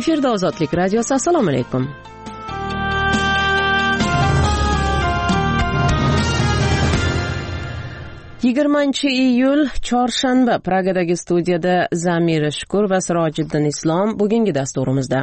Efirda Ozodlik radiosi. Assalomu alaykum. iyul chorshanba. Pragadagi studiyada Zamira Shukur va Sirojiddin Islom bugungi dasturimizda.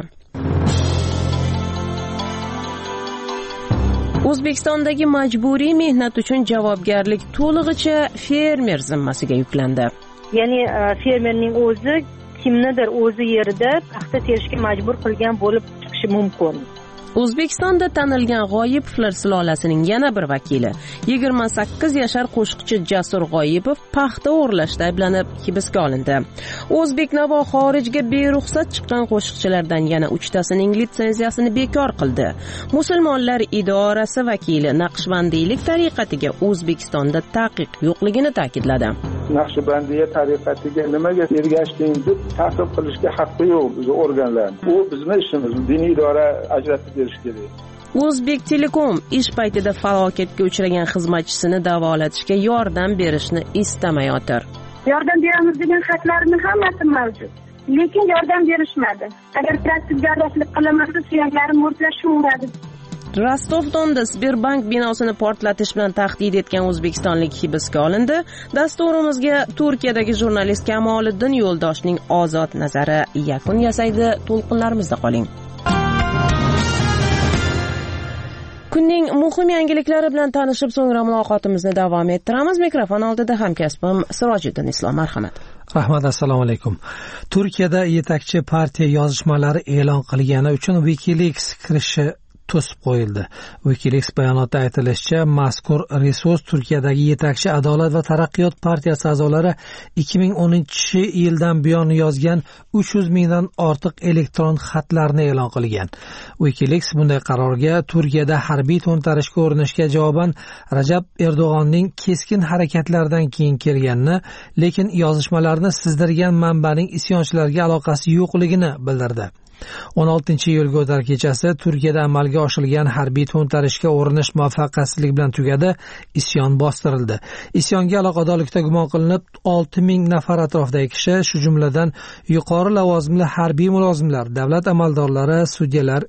O'zbekistondagi majburiy mehnat uchun javobgarlik to'lig'icha fermer zimmasiga yuklandi. Ya'ni fermerning o'zi kimnidir o'zi yerida paxta terishga majbur qilgan bo'lib chiqishi mumkin. O'zbekistonda tanilgan G'oyipovlar sulolasining yana bir vakili 28 yashar qo'shiqchi Jasur G'oyipov paxta o'g'irlashda ayblanib hibsga olindi. O'zbeknavo xorijga beruxsat chiqqan qo'shiqchilardan yana 3 tasining litsenziyasini bekor qildi. Musulmonlar idorasi vakili Naqshbandiylik tariqatiga O'zbekistonda taqiq yo'qligini ta'kidladi. Naqshbandiya tariqatiga nimaga ergashding deb ta'qib qilishga haqqi yo'q o'zi organlar. Bu bizning ishimiz, diniy idora ajratib berish kerak. O'zbek Telekom ish paytida falokatga uchragan xizmatchisini davolatishga yordam berishni istamayotir. Yordam beramiz degan xatlarning hammasi mavjud, lekin yordam berishmadi. Agar plastik jarrohlik qilinmasa, suyaklarim mo'rtlashi mumkin. Rostov-Donda Sberbank binosini portlatish bilan tahdid etgan o'zbekistonlik hibsga olindi. Dasturimizga Turkiyadagi jurnalist Kamoliddin Yo'ldoshning ozod nazari yakun yasaydi. To'lqinlarimizda qoling. Kunning muhim yangiliklari bilan tanishib, so'ngra muloqotimizni davom ettiramiz. Mikrofon oldida hamkasbim Sirojiddin Islom. Marhamat. Rahmat, assalomu alaykum. Turkiyada yetakchi partiya yozishmalari e'lon qilgani uchun WikiLeaks kirishi to'sib qo'yildi. WikiLeaks bayonotida aytilishicha, mazkur resurs Turkiyadagi yetakchi Adolat va taraqqiyot partiyasi a'zolari 2010-yildan buyon yozgan 300 mingdan ortiq elektron xatlarni e'lon qilgan. WikiLeaks bunday qarorga Turkiyada harbiy to'ntarishga urinishga javoban Rajab Erdo'g'onning keskin harakatlaridan keyin kelganini, lekin yozishmalarni sizdirgan manbaning isyonchilarga aloqasi yo'qligini bildirdi. 16-iyulga o'tar kechasi Turkiyada amalga oshirilgan harbiy to'ntarishga urinish muvaffaqiyatsizlik bilan tugadi, isyon bostirildi. Isyonga aloqadorlikda gumon qilinib 6000 nafar atrofidagi kishi, shu jumladan yuqori lavozimli harbiy mulozimlar, davlat amaldorlari, sudyalar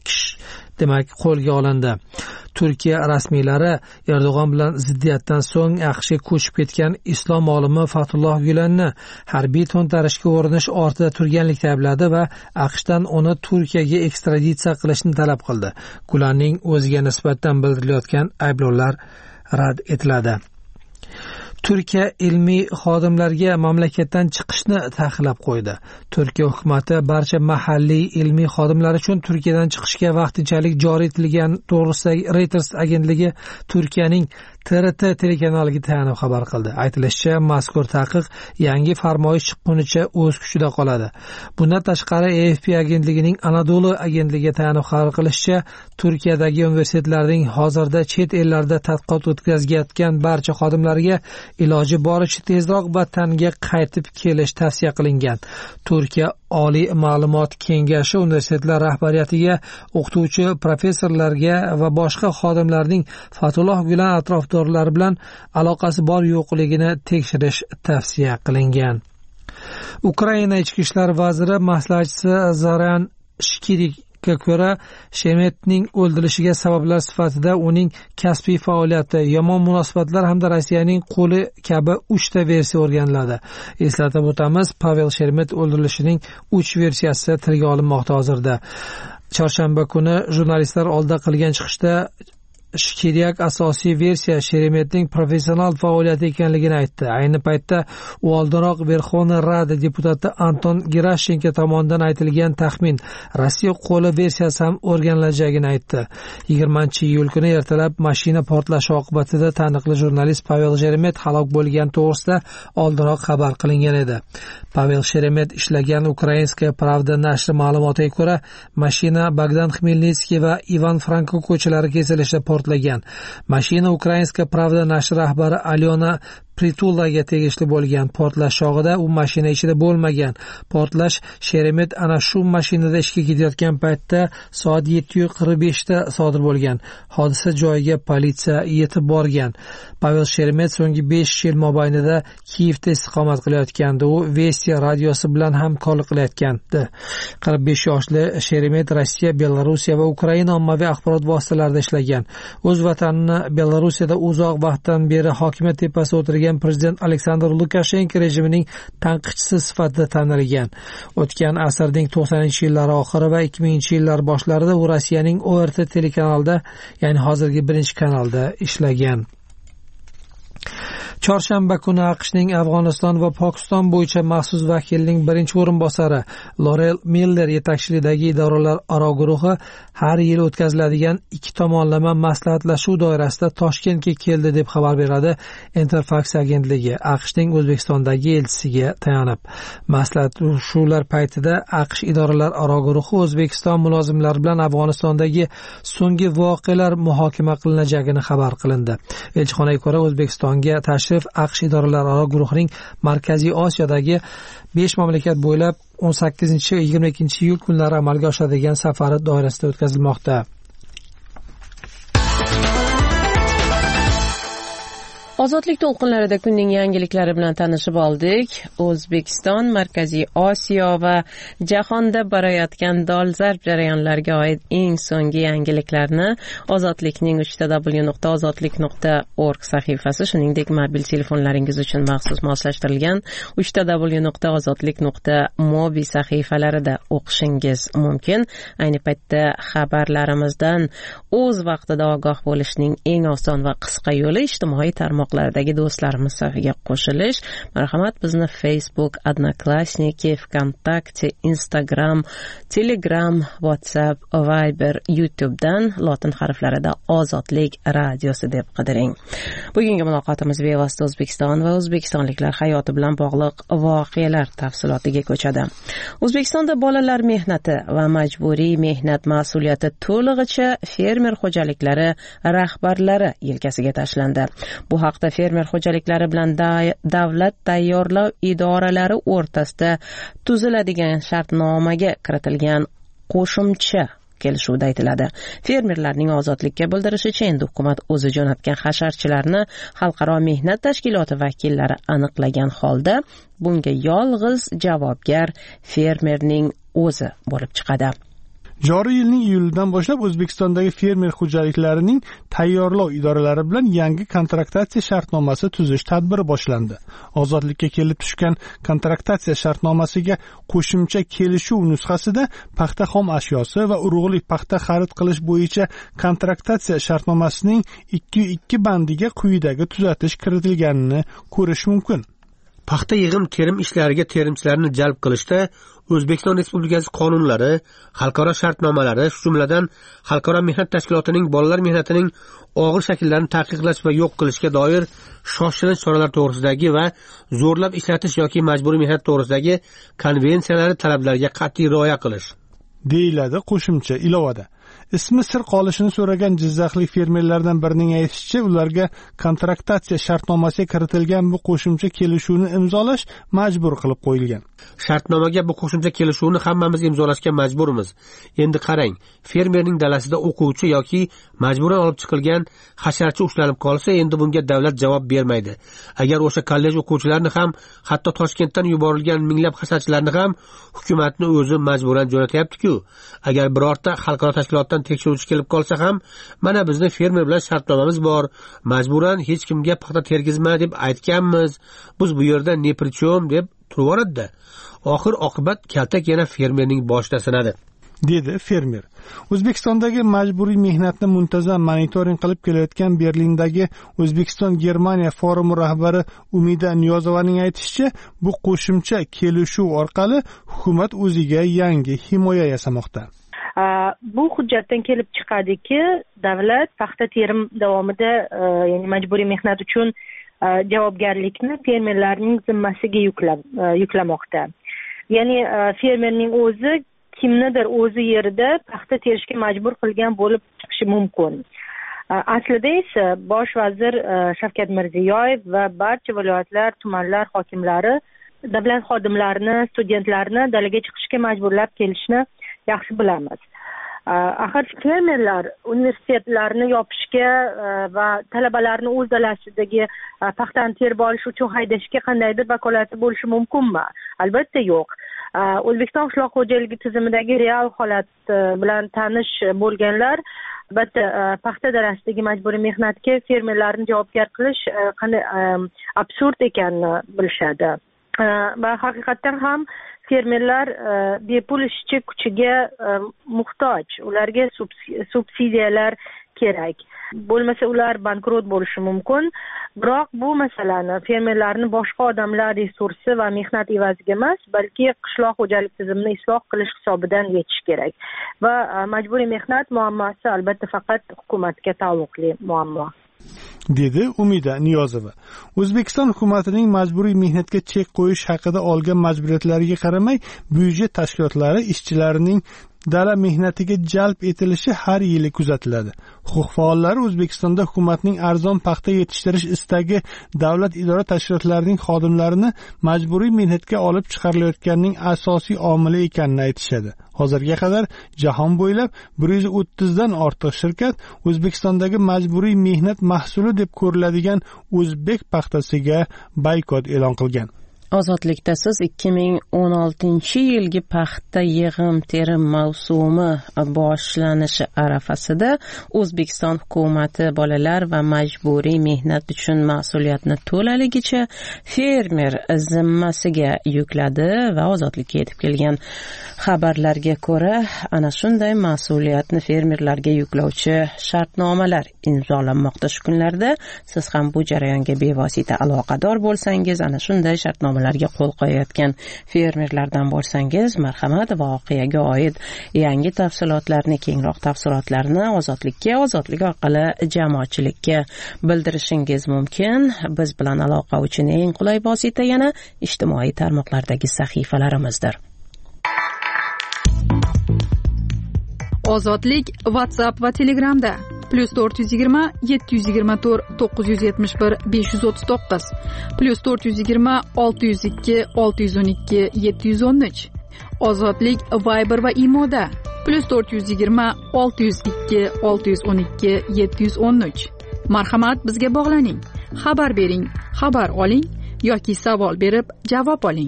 demak qo'lga olindi. Turkiya rasmiylari Erdo'g'on bilan ziddiyatdan so'ng AQShga ko'chib ketgan islom olimi Fatulloh Gulenni harbiy to'ntarishga urinish ortida turganlikda aybladi va AQShdan uni Turkiyaga ekstraditsiya qilishni talab qildi. Gulenning o'ziga nisbatan bildirilayotgan ayblovlar rad etiladi. Turkiya ilmiy xodimlarga mamlakatdan chiqishni taqiqlab qo'ydi. Turkiya hukumatı barcha mahalliy ilmiy xodimlar uchun Turkiyadan chiqishga vaqtinchalik joriy etilgani to'g'risidagi Reuters agentligi Turkiyaning TRT telekanaliga tayanib xabar qildi. Aytilishicha, mazkur taqiq yangi farmoyish chiqqunicha o'z kuchida qoladi. Bundan tashqari AFP agentligining Anadolu agentligiga tayanib xabar qilishicha, Turkiyadagi universitetlarning hozirda chet ellarda tadqiqot o'tkazayotgan barcha xodimlarga iloji boricha tezroq vatanga qaytib kelish tavsiya qilingan. Turkiya Oliy ma'lumot kengashi universitetlar rahbariyatiga, o'qituvchi professorlarga va boshqa xodimlarning Fatulloh Gulen atrofdorlari bilan aloqasi bor yo'qligini tekshirish tavsiya qilingan. Ukraina ichki ishlar vaziri maslahatchisi Zoran Shkirik ko'ra, Sheremetning o'ldirilishiga sabablar sifatida uning kasbiy faoliyati, yomon munosabatlar hamda Rossiyaning qo'li kabi 3 ta versiya o'rganiladi. Eslatib o'tamiz, Pavel Sheremet o'ldirilishining 3 versiyasi tilga olinmoqda hozirda. Chorshanba kuni jurnalistlar oldida qilgan chiqishda Shkiryak asosiy versiya Sheremetning professional faoliyati ekanligini aytdi. Ayni paytda u oldinroq Verxovna Rada deputati Anton Gerashenko tomonidan aytilgan taxmin Rossiya qo'li versiyasi ham o'rganilajagini aytdi. 20-iyul kuni ertalab mashina portlashi oqibatida taniqli jurnalist Pavel Sheremet halok bo'lgani to'g'risida oldinroq xabar qilingan edi. Pavel Sheremet ishlagan Ukrainskaya Pravda nashri ma'lumotiga ko'ra, mashina Bogdan Xmelnitskiy va Ivan Franko ko'chalari kesilishida portlagan. Mashina Ukrainskaya Pravda nashri rahbari Alyona Pritulaga tegishli bo'lgan. Portlash chog'ida u mashina ichida bo'lmagan. Portlash Sheremet ana shu mashinada ishga ketayotgan paytda soat 7:45 da sodir bo'lgan. Hodisa joyiga politsiya yetib borgan. Pavel Sheremet so'nggi 5 yil mobaynida Kiyevda istiqomat qilayotgandi. U Vestiya radiosi bilan hamkorlik qilayotgandi. 45 yoshli Sheremet Rossiya, Belorussiya va Ukraina ommaviy axborot vositalarida ishlagan. O'z vatanini Belarusiyada uzoq vaqtdan beri hokimiyat tepasida o'tirgan prezident Aleksandr Lukashenko rejimining tanqidchisi sifatida tanilgan. O'tgan asrning 90-yillar oxiri va 2000-yillar boshlarida u Rossiyaning ORT telekanalida, ya'ni hozirgi 1-kanalda ishlagan. Chorshanba kuni AQShning Afg'oniston va Pokiston bo'yicha maxsus vakilining birinchi o'rinbosari Lorel Miller yetakchiligidagi idoralar aro guruhi har yil o'tkaziladigan 2 tomonlama maslahatlashuv doirasida Toshkentga keldi deb xabar beradi Interfax agentligi AQShning O'zbekistondagi elchisiga tayanib. Maslahatlashuv paytida AQSh idoralar aro guruhi O'zbekiston mulozimlari bilan Afg'onistondagi so'nggi voqealar muhokama qilinajagini xabar qilindi. Elchixonaga ko'ra O'zbekistonga tashrif AQSh idoralararo guruhining Markaziy Osiyodagi 5 mamlakat bo'ylab 18-22 kunlari amalga oshadigan safari doirasida o'tkazilmoqda. Ozodlik to'lqinlarida kunning yangiliklari bilan tanishib oldik. O'zbekiston, Markaziy Osiyo va jahonda borayotgan dolzarb jarayonlarga oid eng so'nggi yangiliklarni Ozodlikning www.ozodlik.org sahifasi, shuningdek mobil telefonlaringiz uchun maxsus moslashtirilgan www.ozodlik.mobi sahifalarida o'qishingiz mumkin. Ayni paytda xabarlarimizdan o'z vaqtida ogoh bo'lishning eng oson va qisqa yo'li ijtimoiy tarmoqlardagi do'stlarimiz safiga qo'shilish. Marhamat, bizni Facebook, Odnoklassniki, Vkontakte, Instagram, Telegram, WhatsApp, Viber, YouTube'dan lotin harflarida Ozodlik radiosi deb qidiring. Bugungi muloqotimiz bevosita O'zbekiston va o'zbekistonliklar hayoti bilan bog'liq voqealar tafsilotiga ko'chadi. O'zbekistonda bolalar mehnati va majburiy mehnat mas'uliyati to'lig'icha fermer xo'jaliklari rahbarlari yelkasiga tashlandi. Bu haqda fermer xo'jaliklari bilan davlat tayyorlov idoralari o'rtasida tuziladigan shartnomaga kiritilgan qo'shimcha kelishuvda aytiladi. Fermerlarning ozodlikka bildirishicha, endi hukumat o'zi jo'natgan hasharchilarni xalqaro mehnat tashkiloti vakillari aniqlagan holda bunga yolg'iz javobgar fermerning o'zi bo'lib chiqadi. Joriy yilning iyulidan boshlab O'zbekistondagi fermer xo'jaliklarining tayyorlov idoralari bilan yangi kontraktatsiya shartnomasi tuzish tadbiri boshlandi. Ozodlikka kelib tushgan kontraktatsiya shartnomasiga qo'shimcha kelishuv nusxasida paxta xom ashyosi va urug'lik paxta xarid qilish bo'yicha kontraktatsiya shartnomasining 2.2 bandiga quyidagi tuzatish kiritilganini ko'rish mumkin. Paxta yig'im-terim ishlariga terimchilarni jalb qilishda O'zbekiston Respublikasi qonunlari, xalqaro shartnomalari, shu jumladan Xalqaro mehnat tashkilotining bolalar mehnatining og'ir shakllarini taqiqlash va yo'q qilishga doir shoshilinch choralar to'g'risidagi va zo'rlab ishlatish yoki majburiy mehnat to'g'risidagi konvensiyalari talablariga qat'iy rioya qilish deyiladi qo'shimcha ilovada. Ismi sir qolishini so'ragan jizzaxlik fermerlardan birining aytishicha, ularga kontraktatsiya shartnomasiga kiritilgan bu qo'shimcha kelishuvni imzolash majbur qilib qo'yilgan. Shartnomaga bu qo'shimcha kelishuvni hammamiz imzolashga majburmiz. Endi qarang, fermerning dalasida o'quvchi yoki majburan olib chiqilgan hasharchi ushlanib qolsa, endi bunga davlat javob bermaydi. Agar o'sha kollej o'quvchilarini ham, hatto Toshkentdan yuborilgan minglab hasharchilarni ham hukumatni o'zi majburan jo'natyapti-ku. Agar birorta xalqaro tashkilotdan tekshiruvchi kelib qolsa ham, mana bizni fermer bilan shartnomamiz bor, majburan hech kimga paxta tergizma deb aytganmiz. Biz bu yerda ne prichom deb turaveradi-da. Oxir oqibat kaltak yana fermerning boshida sinadi, dedi fermer. O'zbekistondagi majburiy mehnatni muntazam monitoring qilib kelayotgan Berlindagi O'zbekiston-Germaniya forumi rahbari Umida Niyozovaning aytishicha, bu qo'shimcha kelishuv orqali hukumat o'ziga yangi himoya yasamoqda. Bu hujjatdan kelib chiqadiki, davlat paxta terim davomida, ya'ni majburiy mehnat uchun javobgarlikni fermerlarning zimmasiga yuklamoqda. Ya'ni fermerning o'zi kimnidir o'zi yerida paxta terishga majbur qilgan bo'lib chiqishi mumkin. Aslida esa bosh vazir Shavkat Mirziyoyev va barcha viloyatlar, tumanlar hokimlari davlat xodimlarini, studentlarni dalaga chiqishga majburlab kelishni yaxshi bilamiz. Axir fermerlar universitetlarni yopishga va talabalarni o'z dalasidagi paxtani terib olish uchun haydashga qandaydir vakolati bo'lishi mumkinmi? Albatta yo'q. O'zbekiston qishloq xo'jaligi tizimidagi real holat bilan tanish bo'lganlar albatta paxta dalasidagi majburiy mehnatga fermerlarni javobgar qilish qanday absurd ekanini bilishadi. Va haqiqatan ham fermerlar bepul ishchi kuchiga muhtoj. Ularga subsidiyalar kerak. Bo'lmasa ular bankrot bo'lishi mumkin. Biroq bu masalani fermerlarni boshqa odamlar resursi va mehnat evaziga emas, balki qishloq xo'jalik tizimini isloh qilish hisobidan yechish kerak. Va majburiy mehnat muammosi albatta faqat hukumatga taalluqli muammo. dedi Umida Niyozova. O'zbekiston hukumatining majburiy mehnatga chek qo'yish haqida olgan majburiyatlariga qaramay, byudjet tashkilotlari ishchilarining dala mehnatiga jalb etilishi har yili kuzatiladi. Huquq faollari O'zbekistonda hukumatning arzon paxta yetishtirish istagi davlat idora tashkilotlarining xodimlarini majburiy mehnatga olib chiqarilayotganining asosiy omili ekanini aytishadi. Hozirga qadar jahon bo'ylab 130 dan ortiq shirkat O'zbekistondagi majburiy mehnat mahsuli deb ko'riladigan o'zbek paxtasiga boykot e'lon qilgan. Ozodlikda siz 2016-yilgi paxta yig'im-terim mavsumi boshlanishi arafasida O'zbekiston hukumati bolalar va majburiy mehnat uchun mas'uliyatni to'laligicha fermer zimmasiga yukladi va ozodlikka yetib kelgan xabarlarga ko'ra, ana shunday mas'uliyatni fermerlarga yuklovchi shartnomalar imzolanmoqda. Shu kunlarda siz ham bu jarayonga bevosita aloqador bo'lsangiz, ana shunday shartnomalarga qo'l qo'yayotgan fermerlardan bo'lsangiz, marhamat, voqeaga oid yangi tafsilotlarni, kengroq tafsilotlarni Ozodlik orqali jamoatchilikka bildirishingiz mumkin. Biz bilan aloqa uchun eng qulay vosita yana ijtimoiy tarmoqlardagi sahifalarimizdir. Ozodlik WhatsApp va Telegramda +420 724 971 539 +420 602 612 713. Ozodlik Viber va Imoda +420 602 612 713. Marhamat, bizga bog'laning, xabar bering, xabar oling yoki savol berib javob oling.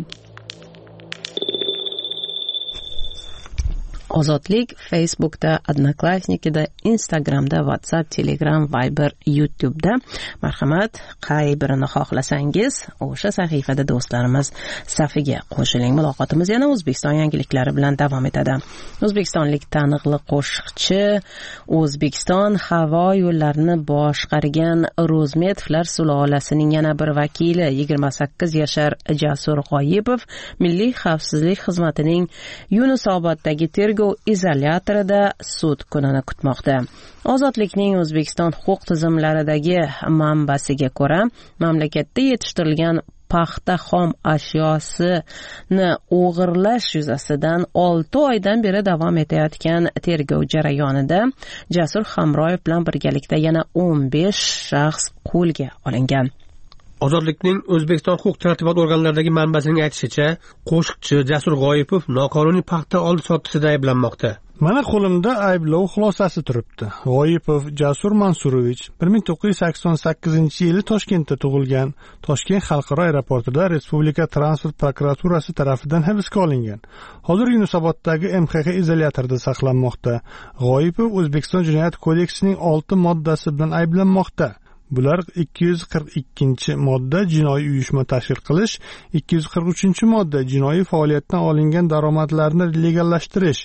Ozodlik Facebookda, Odnoklassnikida, Instagramda, WhatsApp, Telegram, Viber, YouTube'da. Marhamat, qay birini xohlasangiz, o'sha sahifada do'stlarimiz safiga qo'shiling. Muloqotimiz yana O'zbekiston yangiliklari bilan davom etadi. O'zbekistonlik taniqli qo'shiqchi, O'zbekiston havo yo'llarini boshqargan Rozmetovlar sulolasining yana bir vakili 28 yashar Jasur G'oyipov Milliy xavfsizlik xizmatining Yunusoboddagi tergov izolyatorida sud kunini kutmoqda. Ozodlikning O'zbekiston huquq tizimlaridagi manbasiga ko'ra, mamlakatda yetishtirilgan paxta xom ashyosini o'g'irlash yuzasidan 6 oydan beri davom etayotgan tergov jarayonida Jasur Hamroyev bilan birgalikda yana 15 shaxs qo'lga olingan. Ozodlikning O'zbekiston huquq tartibot organlaridagi manbasining aytishicha, qo'shiqchi Jasur G'oyipov noqonuniy paxta oldi-sotishida ayblanmoqda. Mana qo'limda ayblov xulosasi turibdi. G'oyipov Jasur Mansurovich 1988-yili Toshkentda tug'ilgan. Toshkent xalqaro aeroportida Respublika transport prokuraturasi tomonidan hibsga olingan. Hozir Yunusoboddagi MXX izolyatorida saqlanmoqda. G'oyipov O'zbekiston Jinoyat kodeksining 6 moddasi bilan ayblanmoqda. Bular 242-modda jinoiy uyushma tashkil qilish, 243-modda jinoiy faoliyatdan olingan daromadlarni legallashtirish,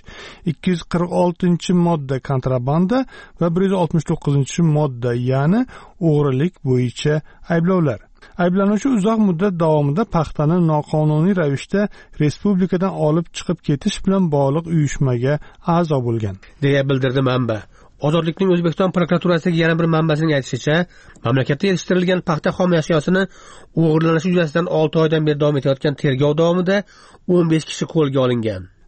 246-modda kontrabanda va 169-modda, ya'ni o'g'rilik bo'yicha ayblovlar. Ayblanuvchi uzoq muddat davomida paxtani noqonuniy ravishda respublikadan olib chiqib ketish bilan bog'liq uyushmaga a'zo bo'lgan, deya bildirdi manba. Ozodlikning O'zbekiston prokuraturasidagi yana bir manbasining aytishicha, mamlakatda yetishtirilgan paxta xom ashyosini o'g'irlanishi yuzasidan 6 oydan beri davom etayotgan tergov davomida 15 kishi qo'lga olingan.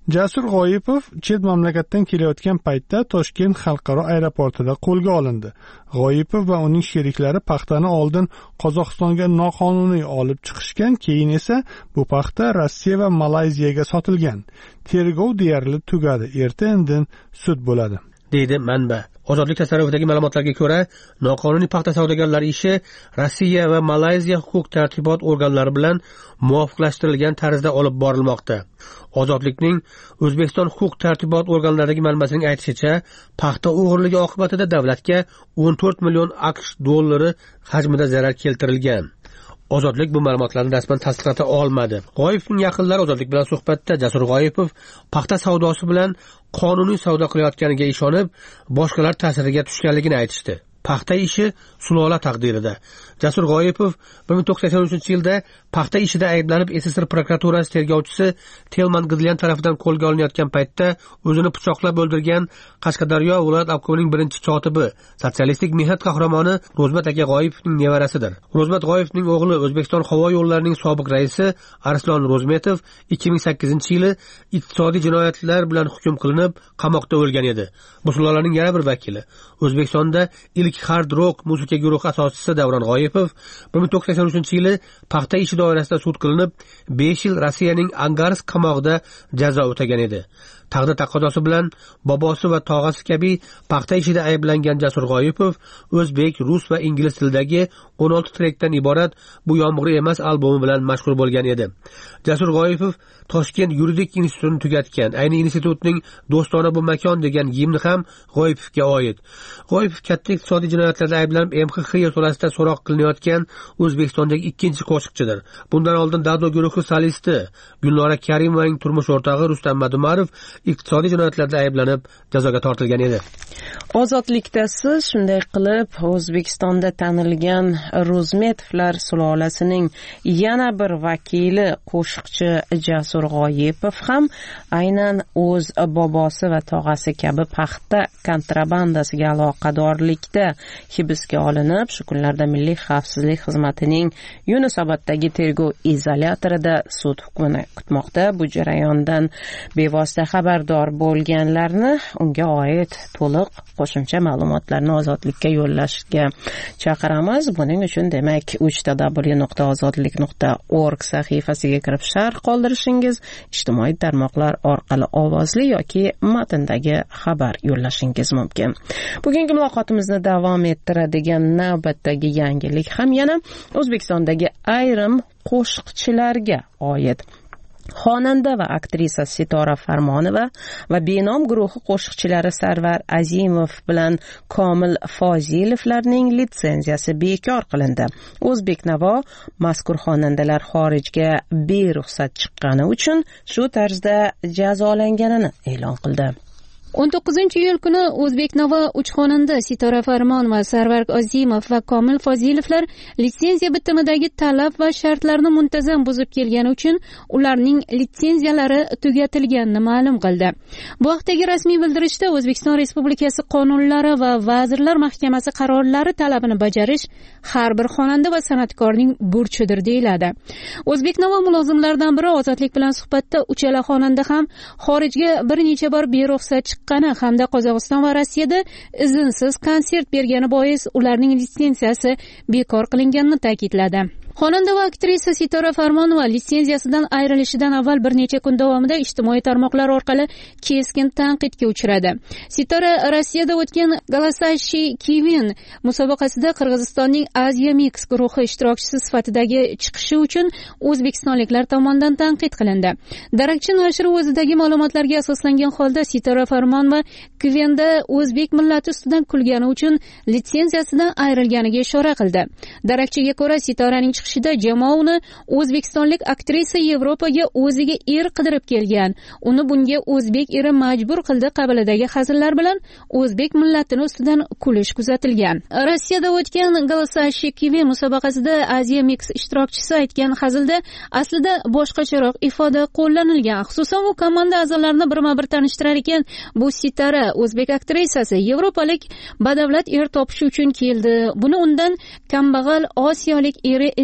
Jasur G'oyipov chet mamlakatdan kelayotgan paytda Toshkent xalqaro aeroportida qo'lga olindi. G'oyipov va uning sheriklari paxtani oldin Qozog'istonga noqonuniy olib chiqishgan, keyin esa bu paxta Rossiya va Malayziyaga sotilgan. Tergov deyarli tugadi. Erta-indin sud bo'ladi, deydi manba. Ozodlik tasarrufidagi ma'lumotlarga ko'ra, noqonuniy paxta savdogarlari ishi Rossiya va Malayziya huquq tartibot organlari bilan muvofiqlashtirilgan tarzda olib borilmoqda. Ozodlikning O'zbekiston huquq tartibot organlaridagi manbasining aytishicha, paxta o'g'irligi oqibatida davlatga 14 million AQSh dollari hajmida zarar keltirilgan. Ozodlik bu ma'lumotlarni rasman tasdiqlata olmadi. G'oyibning yaqinlari Ozodlik bilan suhbatda Jasur G'oyipov paxta savdosi bilan qonuniy savdo qilayotganiga ishonib, boshqalar ta'siriga tushganligini aytishdi. Paxta ishi sulola taqdirida. Jasur G'oyipov 1983-yilda paxta ishida ayblanib SSR prokuraturasi tergovchisi Telman Gidlyan tomonidan qo'lga olinayotgan paytda o'zini pichoqlab o'ldirgan Qashqadaryo viloyat obkomining birinchi kotibi, sotsialistik mehnat qahramoni Ro'zmat aka G'oyipovning nevarasidir. Ro'zmat G'oyivning o'g'li O'zbekiston havo yo'llarining sobiq raisi Arslon Ro'zmetov 2008-yili iqtisodiy jinoyatlar bilan hukm qilinib, qamoqda o'lgan edi. Bu sulolaning yana bir vakili, O'zbekistonda ilk hard rock musiqa guruhi asoschisi Davron G'oyipov 1983-yili paxta ishi doirasida sud qilinib, 5 yil Rossiyaning Angarsk qamog'ida jazo o'tagan edi. Taqdir taqozosi bilan bobosi va tog'asi kabi paxta ishida ayblangan Jasur G'oyipov o'zbek, rus va ingliz tilidagi 16 trekdan iborat Bu yomg'ir emas albomi bilan mashhur bo'lgan edi. Jasur G'oyipov Toshkent yuridik institutini tugatgan. Ayni institutning Do'stona bu makon degan gimni ham G'oyipovga oid. G'oyipov katta iqtisodiy jinoyatlarda ayblanib MXX yo'lida so'roq qilinayotgan O'zbekistondagi ikkinchi qo'shiqchidir. Bundan oldin Dado guruhi solisti Gulnora Karimovaning turmush o'rtog'i Rustam Madumarov iqtisodiy jinoyatlarda ayblanib jazoga tortilgan edi. Ozodlikda siz shunday qilib O'zbekistonda tanilgan Ro'zmetovlar sulolasining yana bir vakili qo'shiqchi Jasur G'oyipov ham aynan o'z bobosi va tog'asi kabi paxta kontrabandasiga aloqadorlikda hibsga olinib, shu kunlarda Milliy xavfsizlik xizmatining Yunusoboddagi tergov izolyatorida sud hukmini kutmoqda. Bu jarayondan bevosita xabardor bo'lganlarni unga oid to'liq qo'shimcha ma'lumotlarni Ozodlikka yo'llashga chaqiramiz. Buning uchun demak www.ozodlik.org sahifasiga kirib sharh qoldirishingiz, ijtimoiy tarmoqlar orqali ovozli yoki matndagi xabar yo'llashingiz mumkin. Bugungi muloqotimizni davom ettiradigan navbatdagi yangilik ham yana O'zbekistondagi ayrim qo'shiqchilarga oid. Xonanda va aktrisa Sitora Farmonova va Benom guruhi qo'shiqchilari Sarvar Azimov bilan Komil Fozilovlarning litsenziyasi bekor qilindi. O'zbeknavo mazkur xonandalar xorijga beruxsat chiqqani uchun shu tarzda jazolanganini e'lon qildi. 19-iyul kuni O'zbeknavo 3 xonanda Sitora Farmon va Sarvar Azimov va Komil Fozilovlar litsenziya bitimidagi talab va shartlarni muntazam buzib kelgani uchun ularning litsenziyalari tugatilganini ma'lum qildi. Bu haqdagi rasmiy bildirishda O'zbekiston Respublikasi qonunlari va Vazirlar Mahkamasi qarorlari talabini bajarish har bir xonanda va san'atkorning burchidir deyiladi. O'zbeknavo mulozimlaridan biri Ozodlik bilan suhbatda uchala xonanda ham xorijga bir necha bor beruxsat chiqqani hamda Qozog'iston va Rossiyada izinsiz konsert bergani bois ularning litsenziyasi bekor qilinganini ta'kidladi. Xonanda va aktrisa Sitora Farmonova litsenziyasidan ayrilishidan avval bir necha kun davomida ijtimoiy tarmoqlar orqali keskin tanqidga uchradi. Sitora Rossiyada o'tgan Galasashi Kivin musobaqasida Qirg'izistonning Asia Mix guruhi ishtirokchisi sifatidagi chiqishi uchun o'zbekistonliklar tomonidan tanqid qilindi. Darakchi nashri o'zidagi ma'lumotlarga asoslangan holda Sitora Farmonova Kivinda o'zbek millati ustidan kulgani uchun litsenziyasidan ayrilganiga ishora qildi. Darakchiga ko'ra, Sitoraning chiqishida jamoa uni o'zbekistonlik aktrisa Yevropaga o'ziga er qidirib kelgan. Uni bunga o'zbek eri majbur qildi qabilidagi hazillar bilan o'zbek millatini ustidan kulish kuzatilgan. Rossiyada o'tgan Galasashi Kivin musobaqasida Asia Mix ishtirokchisi aytgan hazilda aslida boshqacharoq ifoda qo'llanilgan. Xususan, u komanda a'zolarini birma-bir tanishtirar ekan, bu Sitora o'zbek aktrisasi yevropalik badavlat er topish uchun keldi. Buni undan kambag'al osiyolik eri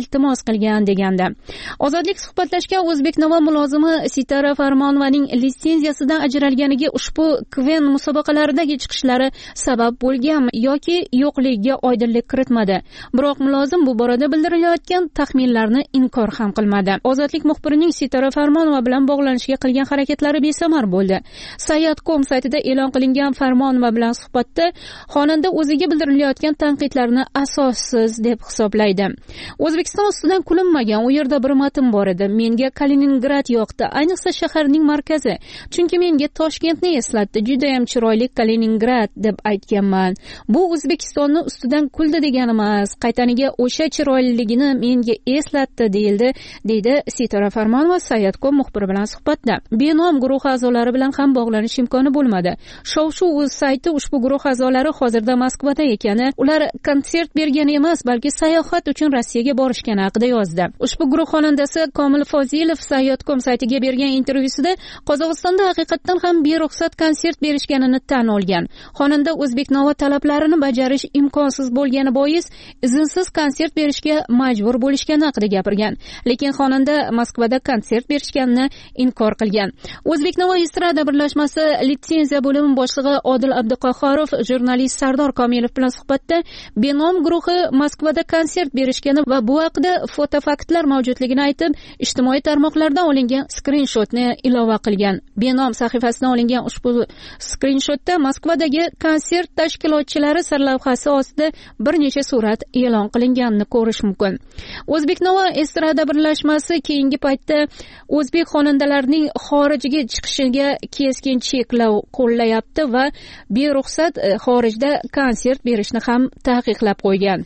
iltimos qilgan degandi. Ozodlik suhbatlashgan O'zbeknavo mulozimi Sitara Farmonovaning litsenziyasidan ajralganiga ushbu kven musobaqalaridagi chiqishlari sabab bo'lganmi yoki yo'qligiga oydinlik kiritmadi. Biroq mulozim bu borada bildirilayotgan taxminlarni inkor ham qilmadi. Ozodlik muxbirining Sitara Farmonova bilan bog'lanishga qilgan harakatlari besamar bo'ldi. Sayat.com saytida e'lon qilingan Farmonova bilan suhbatda xonanda o'ziga bildirilayotgan tanqidlarni asossiz deb hisoblaydi. O'zbekiston ustidan kulinmagan, u yerda bir matn bor edi. Menga Kaliningrad yoqdi, ayniqsa shaharning markazi. Chunki menga Toshkentni eslatdi. Juda ham chiroyli Kaliningrad deb aytganman. Bu O'zbekistonni ustidan kuldi degani emas, qaytaniga o'sha chiroyliligini menga eslatdi deydi Sitara Farmonova Sayat.com muxbiri bilan suhbatda. Benom guruh a'zolari bilan ham bog'lanish imkoni bo'lmadi. Shov-shuv o'z sayti ushbu guruh a'zolari hozirda Moskvada ekani, ular konsert bergani emas, balki sayohat uchun Rossiyaga borishgani haqida yozdi. Ushbu guruh xonandasi Komil Fozilov Sayat.com saytiga bergan intervyusida Qozog'istonda haqiqatan ham beruxsat konsert berishganini tan olgan. Xonanda O'zbeknavo talablarini bajarish imkonsiz bo'lgani bois izinsiz konsert berishga majbur bo'lishgani haqida gapirgan. Lekin xonanda Moskvada konsert berishganini inkor qilgan. O'zbeknavo estrada birlashmasi litsenziya bo'limi boshlig'i Odil Abduqahhorov jurnalist Sardor Komilov bilan suhbatda Benom guruhi Moskvada konsert berishgani va bu haqida fotofaktlar mavjudligini aytib, ijtimoiy tarmoqlardan olingan skrinshotni ilova qilgan. Benom sahifasidan olingan ushbu skrinshotda Moskvadagi konsert tashkilotchilari sarlavhasi ostida bir necha surat e'lon qilinganini ko'rish mumkin. O'zbeknavo estrada birlashmasi keyingi paytda o'zbek xonandalarining xorijga chiqishiga keskin cheklov qo'llayapti va beruxsat xorijda konsert berishni ham taqiqlab qo'ygan.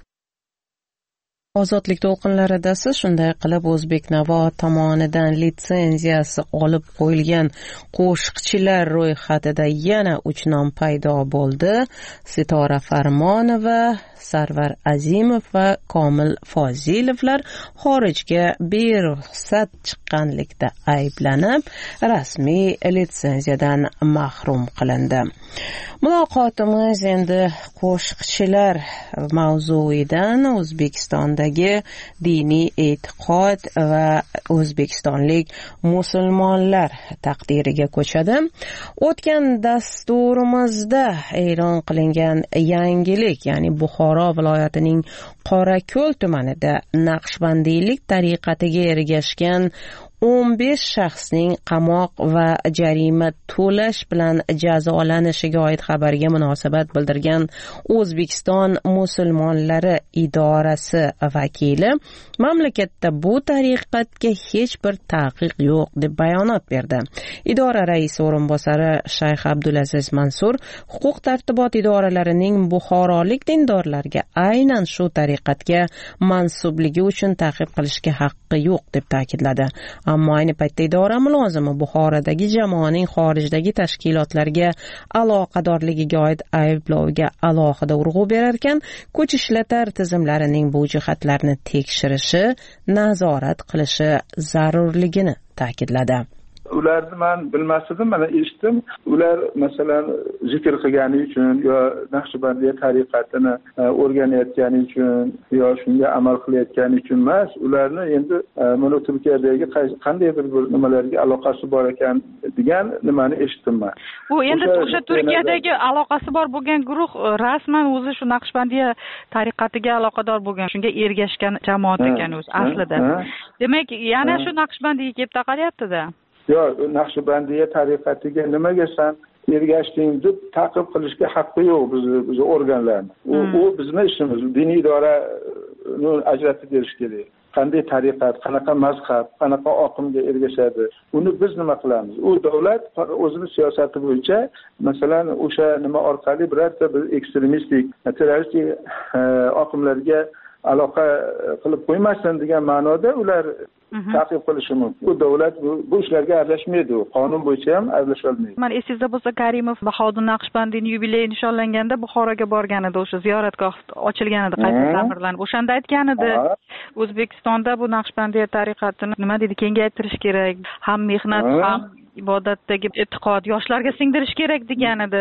Ozodlik to'lqinlarida siz shunday qilib O'zbeknavo tomonidan litsenziyasi olib qo'yilgan qo'shiqchilar ro'yxatida yana 3 nom paydo bo'ldi. Sitora Farmonova, Sarvar Azimov va Komil Fozilovlar xorijga beruxsat chiqqanlikda ayblanib, rasmiy litsenziyadan mahrum qilindi. Muloqotimiz endi qo'shiqchilar mavzuidan O'zbekistondagi diniy e'tiqod va o'zbekistonlik musulmonlar taqdiriga ko'chadi. O'tgan dasturimizda e'lon qilingan yangilik, ya'ni Buxoro viloyatining Qorako'l tumanida Naqshbandiylik tariqatiga ergashgan 15 shaxsning qamoq va jarima to'lash bilan jazolanishiga oid xabarga munosabat bildirgan O'zbekiston musulmonlari idorasi vakili mamlakatda bu tariqatga hech bir taqiq yo'q deb bayonot berdi. Idora raisi o'rinbosari Shayx Abdulaziz Mansur huquq tartibot idoralarining buxorolik dindorlarga aynan shu tariqatga mansubligi uchun ta'qib qilishga haqqi yo'q deb ta'kidladi. Ammo ayni paytda idora mulozimi Buxorodagi jamoaning xorijdagi tashkilotlarga aloqadorligiga oid ayblovga alohida urg'u berar ekan, ko'chishlar tizimlarining bu jihatlarni tekshirishi, nazorat qilishi zarurligini ta'kidladi. Ularni men bilmas edim, mana eshitdim. Ular masalan zikr qilgani uchun yo Naqshbandiya tariqatini o'rganayotgani uchun yo shunga amal qilayotgani uchun emas, ularni endi mana Turkiyadagi qandaydir bir nimalarga aloqasi bor ekan degan nimani eshitdim men. Bu endi o'sha Turkiyadagi aloqasi bor bo'lgan guruh rasman o'zi shu Naqshbandiya tariqatiga aloqador bo'lgan, shunga ergashgan jamoat ekan o'zi aslida. Demak, yana shu Naqshbandiyaga kelib taqalyapti-da. Yo, Naqshbandiya tariqatiga nimaga san ergashding deb ta'qib qilishga haqqi yo'q biz organlarni. U bizning ishimiz, diniy idora ajratib berish kerak. Qanday tariqat, qanaqa mazhab, qanaqa oqimga ergashadi, uni biz nima qilamiz? U davlat o'zining siyosati bo'yicha, masalan, o'sha nima orqali birorta bir ekstremistik, terroristik oqimlarga aloqa qilib qo'ymasin degan ma'noda ular ta'qib qilishi mumkin. Bu davlat bu ishlarga aralashmaydi, qonun bo'yicha ham aralasha olmaydi. Men esingizda bo'lsa, Karimov Bahodir Naqshbandiyning yubileyi nishonlanganda Buxoroga borgan edi, o'sha ziyoratgoh ochilgan edi, qayta ta'mirlanib. O'shanda aytgan edi, O'zbekistonda bu Naqshbandiya tariqatini nima deydi, kengaytirish kerak, ham mehnat, ham ibodatdagi e'tiqod yoshlarga singdirish kerak degan edi.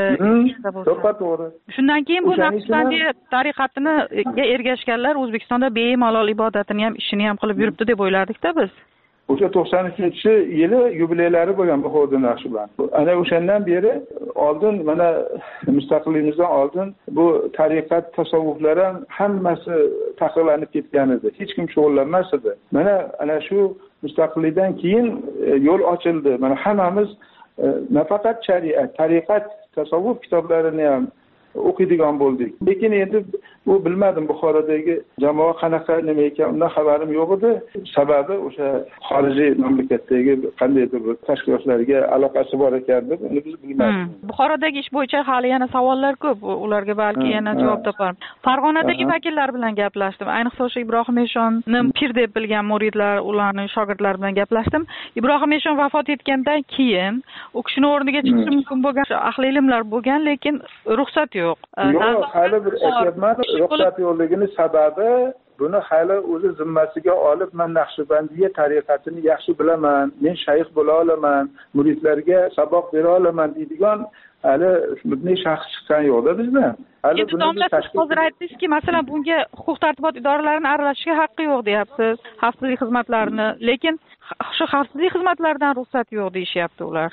To'g'ri. Shundan keyin bu Naqshbandiya tariqatiga ergashganlar O'zbekistonda bemalol ibodatini ham, ishini ham qilib yuribdi deb o'ylardik-da biz. O'sha 93-yili yubileylari bo'lgan Buxoro Naqshband. Ana o'shandan beri oldin mana mustaqilligimizdan oldin bu tariqat tasavvuflar ham hammasi taqiqlanib ketgan edi. Hech kim shug'ullanmas edi. Mana ana shu mustaqillikdan keyin yo'l ochildi. Mana hammamiz nafaqat shariat, tariqat, tasavvuf kitoblarini ham o'qiydigan bo'ldik. Lekin endi bu bilmadim Buxorodagi jamoa qanaqa nima ekan, undan xabarim yo'q edi. Sababi o'sha xorijiy mamlakatdagi qandaydir bir tashkilotlarga aloqasi bor ekan deb uni biz bilmadik. Buxorodagi ish bo'yicha hali yana savollar ko'p. Ularga balki yana javob topaman. Farg'onadagi vakillar bilan gaplashdim. Ayniqsa o'sha Ibrohim Eshonni pir deb bilgan muridlar, ularning shogirdlari bilan gaplashdim. Ibrohim Eshon vafot etgandan keyin u kishining o'rniga chiqishi mumkin bo'lgan ahli ilmlar bo'lgan, lekin ruxsat yo'q. Yo'q, hali bir aytyapman, ruxsat yo'qligini sababi buni hali o'zi zimmasiga olib, men Naqshbandiya tariqatini yaxshi bilaman, men shayx bo'la olaman, muridlarga saboq bera olaman deydigan hali bunday shaxs chiqqan yo'qda bizda. Hali buni hozir aytdingizki, masalan, bunga huquq-tartibot idoralarining aralashishga haqqi yo'q deyapsiz, xavfsizlik xizmatlarini, lekin shu xavfsizlik xizmatlaridan ruxsat yo'q deyishyapti ular.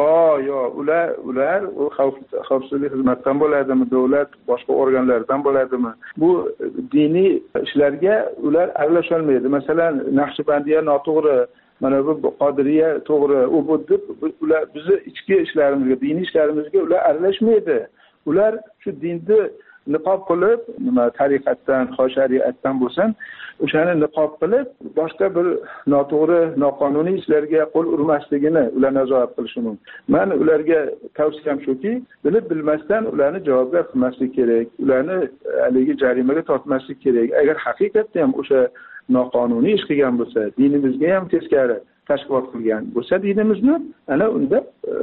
Yo'q, ular xavfsizlik xizmatdan bo'ladimi, davlat boshqa organlaridan bo'ladimi? Bu diniy ishlarga ular aralasha olmaydi. Masalan, Naqshbandiya noto'g'ri, mana bu Qodiriya to'g'ri, u bu deb ular bizni ichki ishlarimizga, diniy ishlarimizga ular aralashmaydi. Ular shu dinni niqob qilib, nima tariqatdan, shariatdan bo'lsin, o'shani niqob qilib, boshqa bir noto'g'ri, noqonuniy ishlarga qo'l urmasligini ular nazorat qilishi mumkin. Men ularga tavsiyam shuki, bilib bilmasdan ularni javobgar qilmaslik kerak, ularni haligi jarimaga tortmaslik kerak. Agar haqiqatda ham o'sha noqonuniy ish qilgan bo'lsa, dinimizga ham teskari tashkilot qilgan bo'lsa dinimizni, ana unda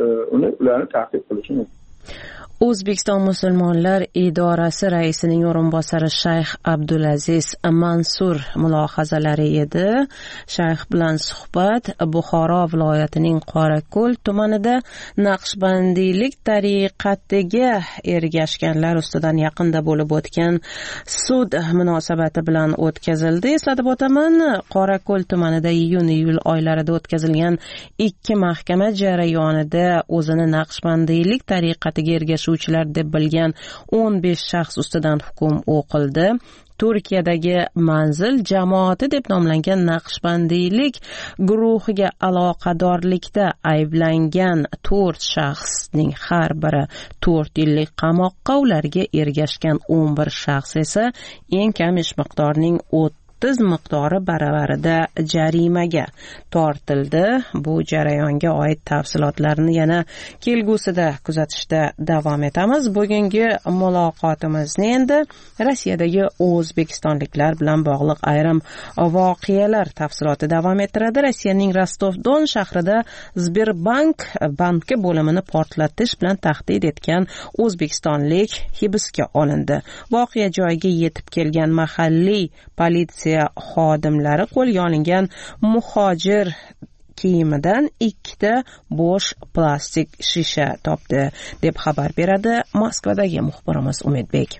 ularni ta'qib qilishi mumkin. O'zbekiston musulmonlar idorasi raisining o'rinbosari Shayx Abdulaziz Mansur mulohazalari edi. Shayx bilan suhbat Buxoro viloyatining Qorako'l tumanida Naqshbandiylik tariqatiga ergashganlar ustidan yaqinda bo'lib o'tgan sud munosabati bilan o'tkazildi. Eslatib o'taman, Qorako'l tumanida iyun-iyul oylarida o'tkazilgan 2 mahkama jarayonida o'zini Naqshbandiylik tariqatiga ergashuvchilar deb bilgan 15 shaxs ustidan hukm o'qildi. Turkiyadagi Manzil jamoati deb nomlangan Naqshbandiylik guruhiga aloqadorlikda ayblangan 4 shaxsning har biri 4 yillik qamoqqa, ularga ergashgan 11 shaxs esa eng kam ish miqdorining 30 miqdori baravarida jarimaga tortildi. Bu jarayonga oid tafsilotlarni yana kelgusida kuzatishda davom etamiz. Bugungi muloqotimizni endi Rossiyadagi o'zbekistonliklar bilan bog'liq ayrim voqealar tafsiloti davom ettiradi. Rossiyaning Rostov-Don shahrida Sberbank banki bo'limini portlatish bilan tahdid etgan o'zbekistonlik hibsga olindi. Voqea joyiga yetib kelgan mahalliy politsiya xodimlari qo'lga olingan muhojir kiyimidan 2 bo'sh plastik shisha topdi, deb xabar beradi Moskvadagi muxbirimiz Umidbek.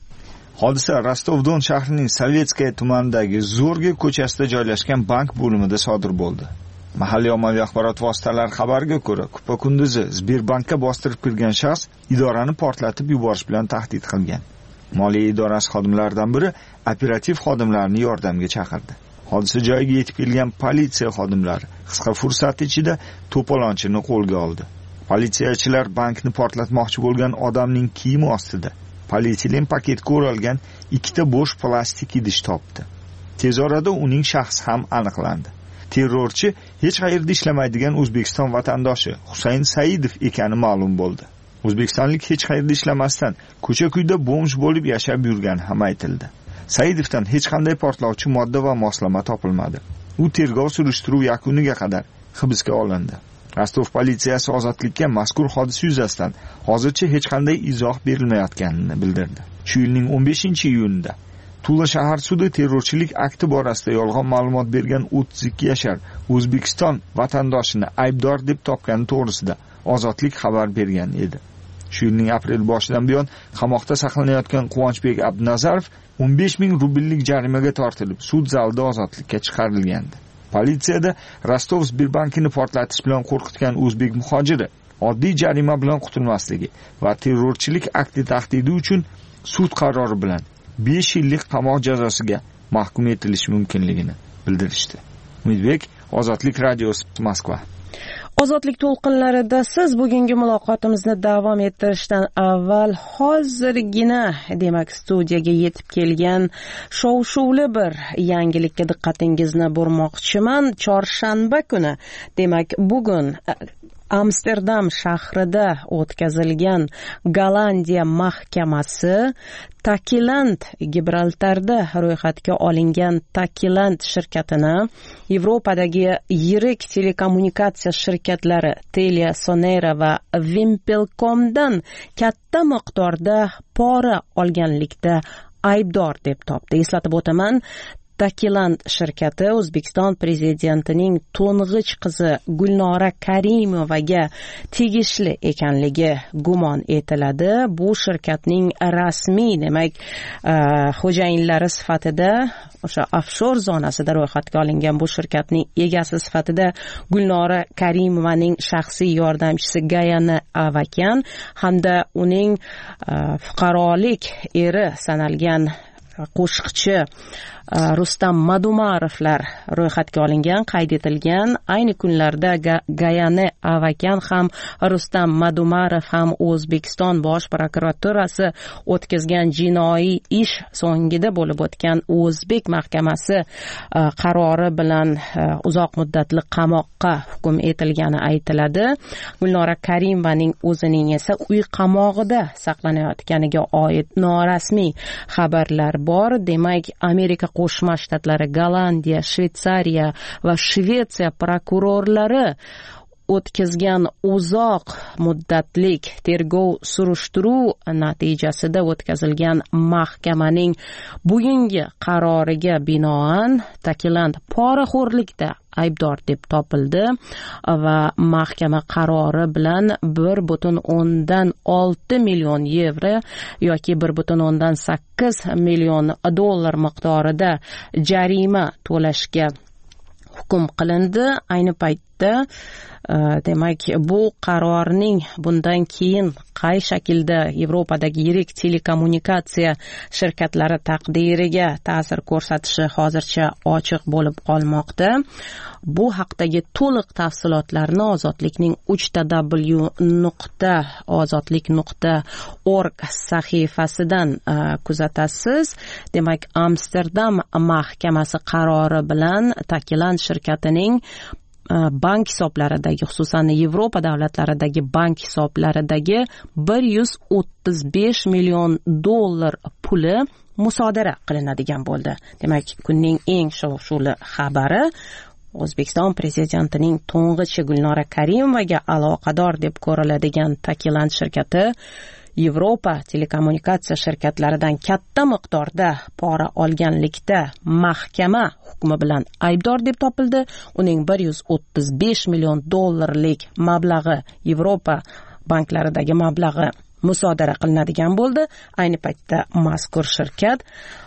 Hodisa Rostov-Don shahrining Sovetskaya tumanidagi Zo'rga ko'chasida joylashgan bank bo'limida sodir bo'ldi. Mahalliy ommaviy axborot vositalari xabariga ko'ra, kupa-kunduzi Sberbankka bostirib kirgan shaxs idorani portlatib yuborish bilan tahdid qilgan. Moliya idorasi xodimlaridan biri operativ xodimlarni yordamga chaqirdi. Hodisa joyiga yetib kelgan politsiya xodimlari qisqa fursat ichida to'polonchini qo'lga oldi. Politsiyachilar bankni portlatmoqchi bo'lgan odamning kiyimi ostida polietilen paketga o'ralgan 2 bo'sh plastik idish topdi. Tez orada uning shaxsi ham aniqlandi. Terrorchi hech qayerda ishlamaydigan O'zbekiston vatandoshi Husayn Saidov ekani ma'lum bo'ldi. O'zbekistonlik hech qayerda ishlamasdan ko'cha-kuyda bomj bo'lib yashab yurgani ham aytildi. Saidovdan hech qanday portlovchi modda va moslama topilmadi. U tergov surishtiruv yakuniga qadar hibsga olindi. Rostov politsiyasi ozodlikka mazkur hodisa yuzasidan hozircha hech qanday izoh berilmayotganini bildirdi. Shu yilning 15-iyunida Tula shahar sudi terrorchilik akti borasida yolg'on ma'lumot bergan 32 yashar O'zbekiston vatandoshini aybdor deb topgani to'g'risida Ozodlik xabar bergan edi. Shu yilning aprel boshidan buyon qamoqda saqlanayotgan Quvonchbek Abdunazarov 15 ming rubllik jarimaga tortilib, sud zalida ozodlikka chiqarilgandi. Politsiyada Rostov Sberbankini portlatish bilan qo'rqitgan o'zbek muhojiri oddiy jarima bilan qutulmasligi va terrorchilik akti tahdidi uchun sud qarori bilan 5 yillik qamoq jazosiga mahkum etilishi mumkinligini bildirishdi. Umidbek, Ozodlik radiosi, Moskva. Ozodlik to'lqinlarida siz bugungi muloqotimizni davom ettirishdan avval hozirgina, demak, studiyaga yetib kelgan shov-shuvli bir yangilikka diqqatingizni burmoqchiman. Chorshanba kuni, demak, bugun Amsterdam shahrida o'tkazilgan Gollandiya mahkamasi Takiland Gibraltarda ro'yxatga olingan Takiland shirkatini Yevropadagi yirik telekommunikatsiya shirkatlari Telia Sonera va Wimpelcomdan katta miqdorda pora olganlikda aybdor deb topdi. Eslatib o'taman, Takiland shirkati O'zbekiston prezidentining to'ng'ich qizi Gulnora Karimovaga tegishli ekanligi gumon etiladi. Bu shirkatning rasmiy, demak, xo'jayinlari sifatida o'sha offshor zonasida ro'yxatga olingan bu shirkatning egasi sifatida Gulnora Karimovaning shaxsiy yordamchisi Gayana Avakyan hamda uning fuqarolik eri sanalgan qo'shiqchi Rustam Madumarovlar ro'yxatga olingan, qayd etilgan. Ayni kunlarda Gayane Avakyan ham Rustam Madumarov ham O'zbekiston Bosh prokuraturasi o'tkazgan jinoiy ish so'ngida bo'lib o'tgan O'zbek mahkamasi qarori bilan uzoq muddatli qamoqqa hukm etilgani aytiladi. Gulnora Karimovaning o'zining esa uy qamog'ida saqlanayotganiga oid norasmiy xabarlar bor. Demak, Amerika Qo'shma Shtatlari, Gollandiya, Shvetsariya va Shvetsiya prokurorlari o'tkazgan uzoq muddatlik tergov surishtiruv natijasida o'tkazilgan mahkamaning bugungi qaroriga binoan Takiland poraxo'rlikda aybdor deb topildi va mahkama qarori bilan 1,6 million yevro yoki 1,8 million dollar miqdorida jarima to'lashga hukm qilindi. Ayni paytda demak, bu qarorning bundan keyin qay shaklda Yevropadagi yirik telekommunikatsiya shirkatlari taqdiriga ta'sir ko'rsatishi hozircha ochiq bo'lib qolmoqda. Bu haqdagi to'liq tafsilotlarni Ozodlikning 3w.ozodlik.org sahifasidan kuzatasiz. Demak, Amsterdam mahkamasi qarori bilan Takiland shirkatining bank hisoblaridagi, xususan Yevropa davlatlaridagi bank hisoblaridagi 135 million dollar puli musodara qilinadigan bo'ldi. Demak, kunning eng shov-shuvli xabari O'zbekiston prezidentining to'ng'ichi Gulnora Karimovaga aloqador deb ko'riladigan Takiland shirkati Yevropa telekommunikatsiya shirkatlaridan katta miqdorda pora olganlikda mahkama hukmi bilan aybdor deb topildi. Uning 135 million dollarlik mablag'i, Yevropa banklaridagi mablag'i musodara qilinadigan bo'ldi. Ayni paytda mazkur shirkat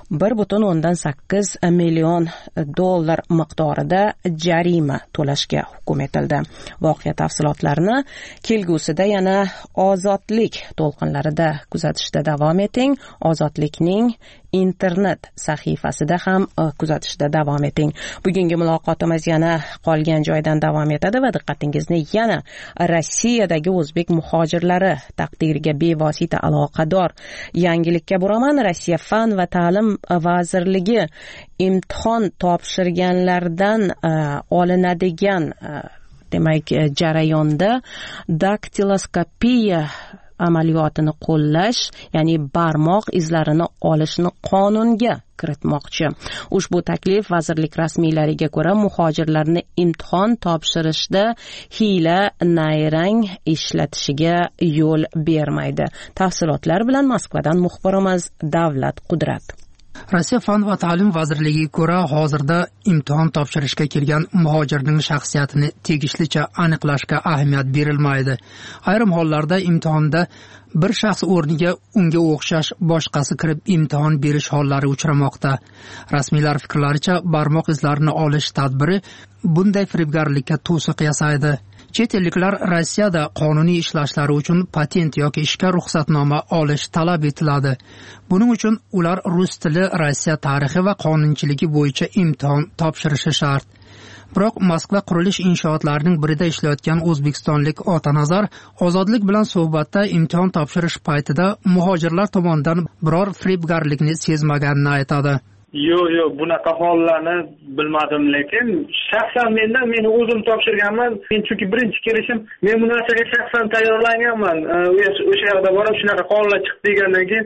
1,8 million dollar miqdorida jarima to'lashga hukm etildi. Voqea tafsilotlarini kelgusida yana Ozodlik to'lqinlarida kuzatishda davom eting. Ozodlikning internet sahifasida ham kuzatishda davom eting. Bugungi muloqotimiz yana qolgan joydan davom etadi va diqqatingizni yana Rossiyadagi o'zbek muhojirlari taqdiriga bevosita aloqador yangilikka buraman. Rossiya fan va ta'lim vazirligi imtihon topshirganlardan olinadigan demak jarayonda daktiloskopiya amaliyotini qo'llash, ya'ni barmoq izlarini olishni qonunga kiritmoqchi. Ushbu taklif vazirlik rasmiylariga ko'ra muhojirlarni imtihon topshirishda hiyla nayrang ishlatishiga yo'l bermaydi. Tafsilotlar bilan Moskvadan muxbirimiz Davlat Qudrat. Rossiya fan va ta'lim vazirligiga ko'ra, hozirda imtihon topshirishga kelgan muhojirning shaxsiyatini tegishlicha aniqlashga ahamiyat berilmaydi. Ayrim hollarda imtihonda bir shaxs o'rniga unga o'xshash boshqasi kirib imtihon berish hollari uchramoqda. Rasmiylar fikrlaricha, barmoq izlarini olish tadbiri bunday firibgarlikka to'siq yasaydi. Chet elliklar Rossiyada qonuniy ishlashlari uchun patent yoki ishga ruxsatnoma olish talab etiladi. Buning uchun ular rus tili, Rossiya tarixi va qonunchiligi bo'yicha imtihon topshirishi shart. Biroq Moskva qurilish inshootlarining birida ishlayotgan o'zbekistonlik Otanazar Ozodlik bilan suhbatda imtihon topshirish paytida muhojirlar tomonidan biror firibgarlikni sezmaganini aytadi. Yo'q, bunaqa hollarni bilmadim, lekin shaxsan men o'zim topshirganman. Men chunki birinchi kelishim, men bu narsaga shaxsan tayyorlanganman. O'sha yerda borib shunaqa hollar chiqdi degandan keyin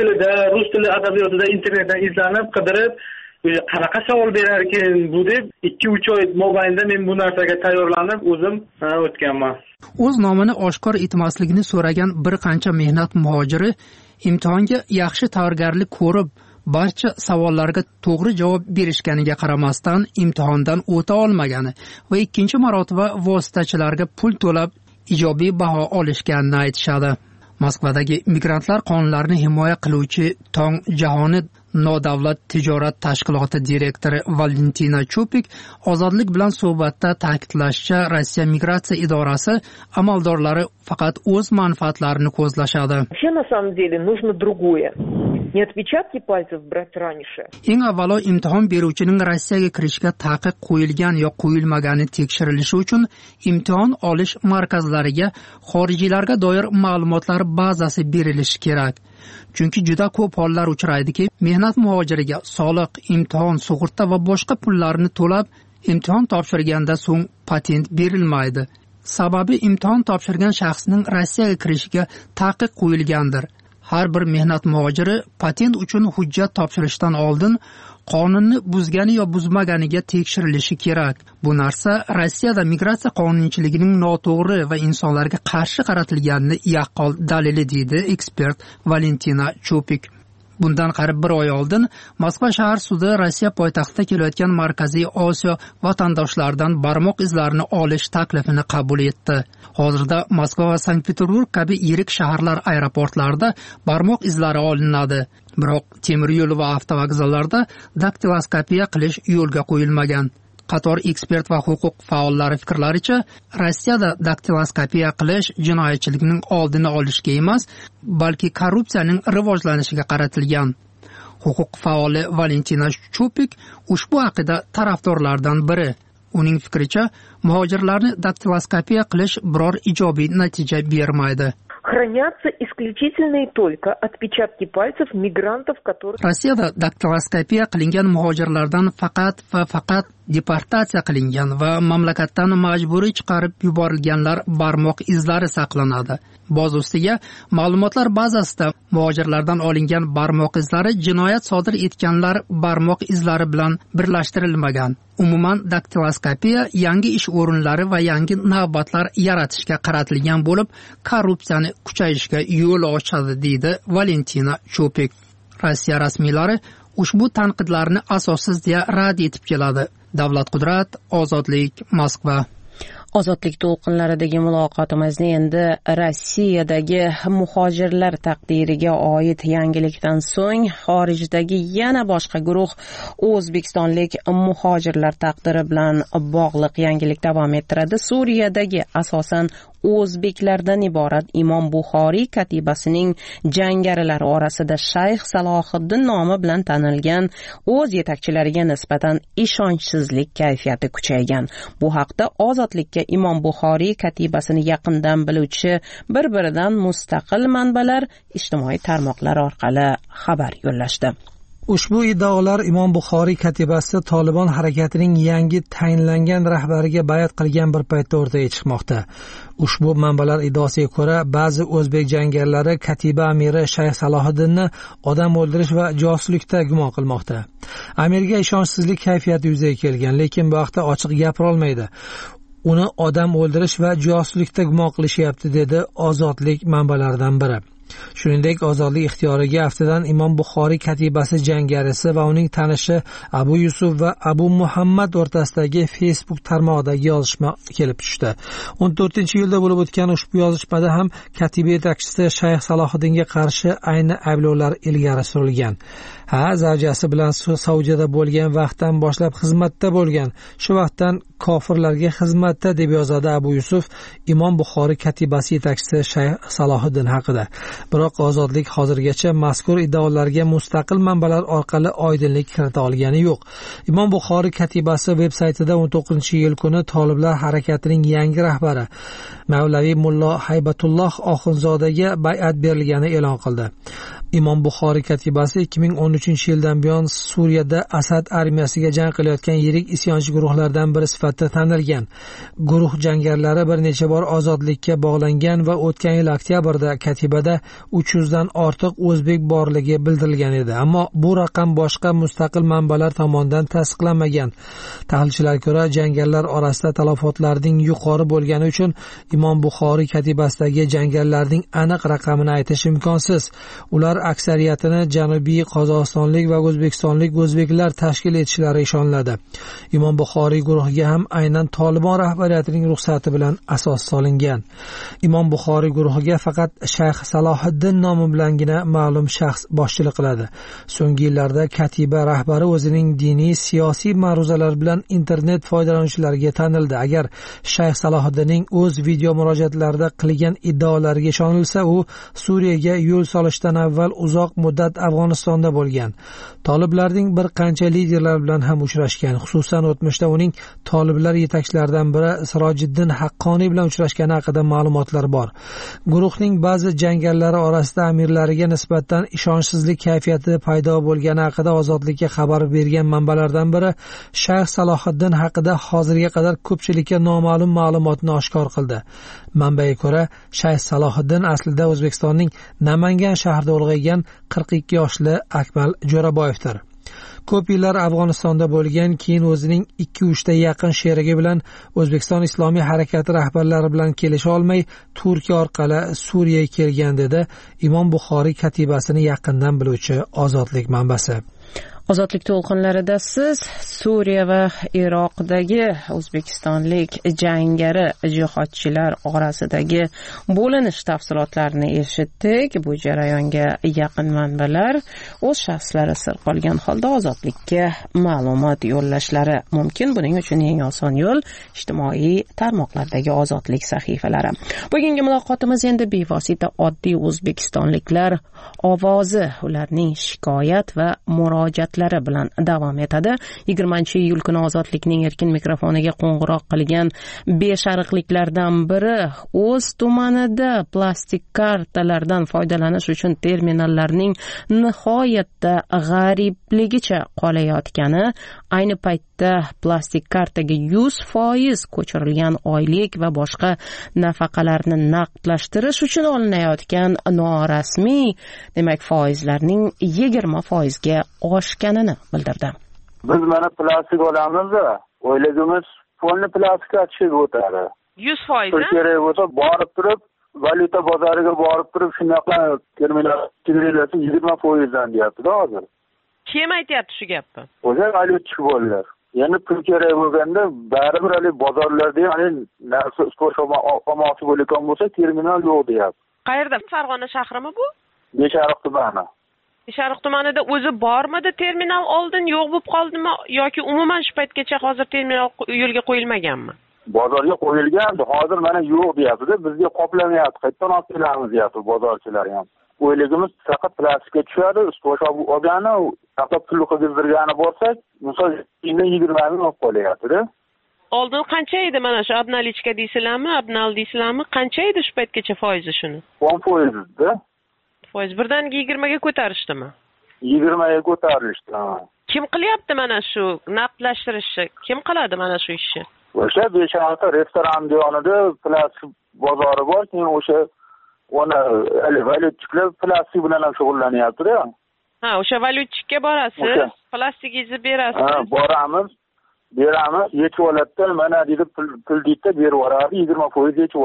rus tili adabiyotida internetdan izlanib, qidirib, qanaqa savol berar ekan bu deb 2-3 oy mobaynida men bu narsaga tayyorlanib o'zim o'tganman. O'z nomini oshkor etmasligini so'ragan bir qancha mehnat muhojiri imtihonga yaxshi tayyorgarlik ko'rib, barcha savollarga to'g'ri javob berishganiga qaramasdan imtihondan o'ta olmagani va ikkinchi marotaba vositachilarga pul to'lab ijobiy baho olishganini aytishadi. Moskvadagi migrantlar qonunlarini himoya qiluvchi Tong jahoni nodavlat tijorat tashkiloti direktori Valentina Chupik Ozodlik bilan suhbatda ta'kidlashicha, Rossiya migratsiya idorasi amaldorlari faqat o'z manfaatlarini ko'zlashadi. Вообще на самом деле нужно другое. Не отпечатки пальцев брать раньше. Eng avvalo imtihon beruvchining Rossiyaga kirishga taqiq qo'yilgan yoki qo'yilmagani tekshirilishi uchun imtihon olish markazlariga xorijiylarga doir ma'lumotlar bazasi berilishi kerak. Chunki juda ko'p hollar uchraydiki, mehnat muhojiriga soliq, imtihon, sug'urta va boshqa pullarni to'lab, imtihon topshirganda so'ng patent berilmaydi. Sababi imtihon topshirgan shaxsning Rossiyaga kirishiga taqiq qo'yilgandir. Har bir mehnat muhojiri patent uchun hujjat topshirishdan oldin qonunni buzgani yo buzmaganiga tekshirilishi kerak. Bu narsa Rossiyada migratsiya qonunchiligining noto'g'ri va insonlarga qarshi qaratilganini yaqqol dalili, deydi ekspert Valentina Chupik. Bundan qarib bir oy oldin Moskva shahar sudi Rossiya poytaxtida kelayotgan Markaziy Osiyo vatandoshlaridan barmoq izlarini olish taklifini qabul etdi. Hozirda Moskva va Sankt-Peterburg kabi yirik shaharlar aeroportlarida barmoq izlari olinadi. Biroq temir yo'l va avtovokzallarda daktiloskopiya qilish yo'lga qo'yilmagan. Qator ekspert va huquq faollari fikrlaricha, Rossiyada daktiloskopiya qilish jinoyatchilikning oldini olishga emas, balki korrupsiyaning rivojlanishiga qaratilgan. Huquq faoli Valentina Chupik ushbu aqida tarafdorlaridan biri. Uning fikricha, muhojirlarni daktiloskopiya qilish biror ijobiy natija bermaydi. Хранятся исключительно и только отпечатки пальцев мигрантов, которые... Rossiyada daktiloskopiya qilingan muhojirlardan faqat deportatsiya qilingan va mamlakatdan majburiy chiqarib yuborilganlar barmoq izlari saqlanadi. Boz ustiga, ma'lumotlar bazasida muhojirlardan olingan barmoq izlari jinoyat sodir etganlar barmoq izlari bilan birlashtirilmagan. Umuman daktiloskopiya yangi ish o'rinlari va yangi navbatlar yaratishga qaratilgan bo'lib, korrupsiyani kuchayishga yo'l ochadi, deydi Valentina Chupik. Rossiya rasmiylari ushbu tanqidlarni asossiz deya rad etib keladi. Davlat Qudrat, Ozodlik, Moskva. Ozodlik to'lqinlaridagi muloqotimizni endi Rossiyadagi muhojirlar taqdiriga oid yangilikdan so'ng xorijdagi yana boshqa guruh o'zbekistonlik muhojirlar taqdiri bilan bog'liq yangilik davom ettiradi. Suriyadagi asosan o'zbeklardan iborat Imom Buxoriy katibasining jangarilari orasida Shayx Salohiddin nomi bilan tanilgan o'z yetakchilariga nisbatan ishonchsizlik kayfiyati kuchaygan. Bu haqda Ozodlikka Imom Buxoriy katibasini yaqindan biluvchi bir-biridan mustaqil manbalar ijtimoiy tarmoqlar orqali xabar yo'llashdi. Ushbu iddaolar Imom Buxoriy katibasi Tolibon harakatining yangi tayinlangan rahbariga bay'at qilgan bir paytda o'rtaga chiqmoqda. Ushbu manbalar iddaosiga ko'ra, ba'zi o'zbek jangarilar katiba amiri Shayx Salohiddinni odam o'ldirish va josuslikda gumon qilmoqda. Amirga ishonchsizlik kayfiyati yuzaga kelgan, lekin bu haqda ochiq gapira olmaydi. Uni odam o'ldirish va josuslikda gumon qilishyapti, dedi Ozodlik manbalaridan biri. Shuningdek, ozodlik ixtiyoriga haftadan Imom Buxoriy katibasi jangarisi va uning tanishi Abu Yusuf va Abu Muhammad o'rtasidagi Facebook tarmog'idagi yozishma kelib tushdi. 14-iyulda bo'lib o'tgan ushbu yozishmada ham katiba yetakchisi Shayx Salohiddinga qarshi ayni ayblovlar ilgari surilgan. Zavjasi bilan Saudiyada bo'lgan vaqtdan boshlab xizmatda bo'lgan. Shu vaqtdan kofirlarga xizmatda deb yozadi Abu Yusuf Imom Buxoriy katibasi yetakchisi Shayx Salohiddin haqida. Biroq ozodlik hozirgacha mazkur iddaolarga mustaqil manbalar orqali oydinlik kirita olgani yo'q. Imom Buxoriy katibasi veb-saytida 19-iyul kuni Toliblar harakatining yangi rahbari Mavlaviy Mullo Haybatulloh Oxunzodaga bay'at berilganini e'lon qildi. Imom Buxoriy katibasi 2013-yildan buyon Suriyada Asad armiyasiga jang qilayotgan yirik isyonchi guruhlardan biri sifatida tanilgan. Guruh jangarlari bir necha bor ozodlikka bog'langan va o'tgan yil oktyabrda katibada 300 dan ortiq o'zbek borligi bildirilgan edi. Ammo bu raqam boshqa mustaqil manbalar tomonidan tasdiqlanmagan. Tahlilchilarga ko'ra, jangarlar orasida talafotlarning yuqori bo'lgani uchun Imom Buxoriy katibasidagi jangarlarning aniq raqamini aytish imkonsiz. Ular aksariyatini janubiy qozog'istonlik va o'zbekistonlik o'zbeklar tashkil etishlari ishoniladi. Imom Buxoriy guruhiga ham aynan Tolibon rahbariyatining ruxsati bilan asos solingan. Imom Buxoriy guruhiga faqat Shayx Salohiddin nomi bilangina ma'lum shaxs boshchilik qiladi. So'nggi yillarda katiba rahbari o'zining diniy, siyosiy ma'ruzalar bilan internet foydalanuvchilariga tanildi. Agar Shayx Salohiddinning o'z video murojaatlarida qilgan iddaolariga ishonilsa, u Suriyaga yo'l solishdan avval uzoq muddat Afg'onistonda bo'lgan. Toliblarning bir qancha liderlar bilan ham uchrashgan. Xususan, o'tmishda uning Toliblar yetakchilaridan biri Sirojiddin Haqqoniy bilan uchrashgani haqida ma'lumotlar bor. Guruhning ba'zi jangarlari orasida amirlariga nisbatan ishonchsizlik kayfiyati paydo bo'lgani haqida Ozodlikka xabar bergan manbalardan biri Shayx Salohiddin haqida hozirga qadar ko'pchilikka noma'lum ma'lumotni oshkor qildi. Manbaga ko'ra, Shayx Salohiddin aslida O'zbekistonning Namangan shahrida ulg'aygan 42 yoshli Akmal Jo'raboyevdir. Ko'p yillar Afg'onistonda bo'lgan, keyin o'zining 2-3 ta yaqin sherigi bilan O'zbekiston Islomiy harakati rahbarlari bilan kelisha olmay Turkiya orqali Suriyaga kelgan dedi Imom Buxoriy katibasini yaqindan biluvchi Ozodlik manbasi. Ozodlik to'lqinlarida siz Suriya va Iroqdagi o'zbekistonlik jangari jihodchilar orasidagi bo'linish tafsilotlarini eshitdik. Bu jarayonga yaqin manbalar o'z shaxslari sir qolgan holda Ozodlikka ma'lumot yo'llashlari mumkin. Buning uchun eng oson yo'l ijtimoiy tarmoqlardagi Ozodlik sahifalari. Bugungi muloqotimiz endi bevosita oddiy o'zbekistonliklar ovozi, ularning shikoyat va murojaat bilan davom etadi. 20-iyul kuni Ozodlikning erkin mikrofoniga qo'ng'iroq qilgan beshariqliklardan biri o'z tumanida plastik kartalardan foydalanish uchun terminallarning nihoyatda g'aribligicha qolayotgani, ayni paytda plastik kartaga 100% ko'chirilgan oylik va boshqa nafaqalarni naqdlashtirish uchun olinayotgan norasmiy, demak foizlarning 20% ga oshganini bildirdi. Biz mana plastik olamiz, o'yligimiz polni plastikka tushib o'tadi. 100%? Kerak bo'lsa borib turib, valyuta bozoriga borib turib shunaqa terminal 20% dan deyapti hozir. Kim aytyapti shu gapni? O'zi valyutchi bo'ldilar. Yana pul kerak bo'lganda baribir bozorlarda narsa olmoqchi bo'lgan bo'lsa terminal yo'q deyapti. Qayerda? Farg'ona shahrimi bu? Beshariq tumani. Beshariq tumanida o'zi bormidi terminal oldin, yo'q bo'lib qoldimi yoki umuman shu paytgacha hozir terminal yo'lga qo'yilmaganmi? Bozorga qo'yilgan, hozir mana yo'q deyapti-da, bizga qoplamayapti, qayerdan olib kelamiz deyapti bozorchilar ham. O'yligimiz faqat plastikka tushadi, ustbosh olgani, faqat pul qildirgani bo'lsak, misol 20 ming olib qolyapti-da. Oldin qancha edi mana shu obnalichka deysizlarmi, obnal deysizlarmi? Qancha edi shu paytgacha foizi shuni? 10%-da. Foiz birdaniga 20 ga ko'tarishdimi? 20 ga ko'tarilishdi. Kim qilyapti mana shu naqdlashtirishni? Kim qiladi mana shu ishni? O'sha Beshariqda restoran yonida plastik bozori bor, keyin o'sha ona valyutchilar plastik bilan ham shug'ullanyapti-da. Ha, o'sha valyutchikka borasiz, plastikingizni berasiz. Ha, boramiz, beramiz, yechib oladi, mana deydi pul deydi, berib yuboradi, 20% yechib oladi.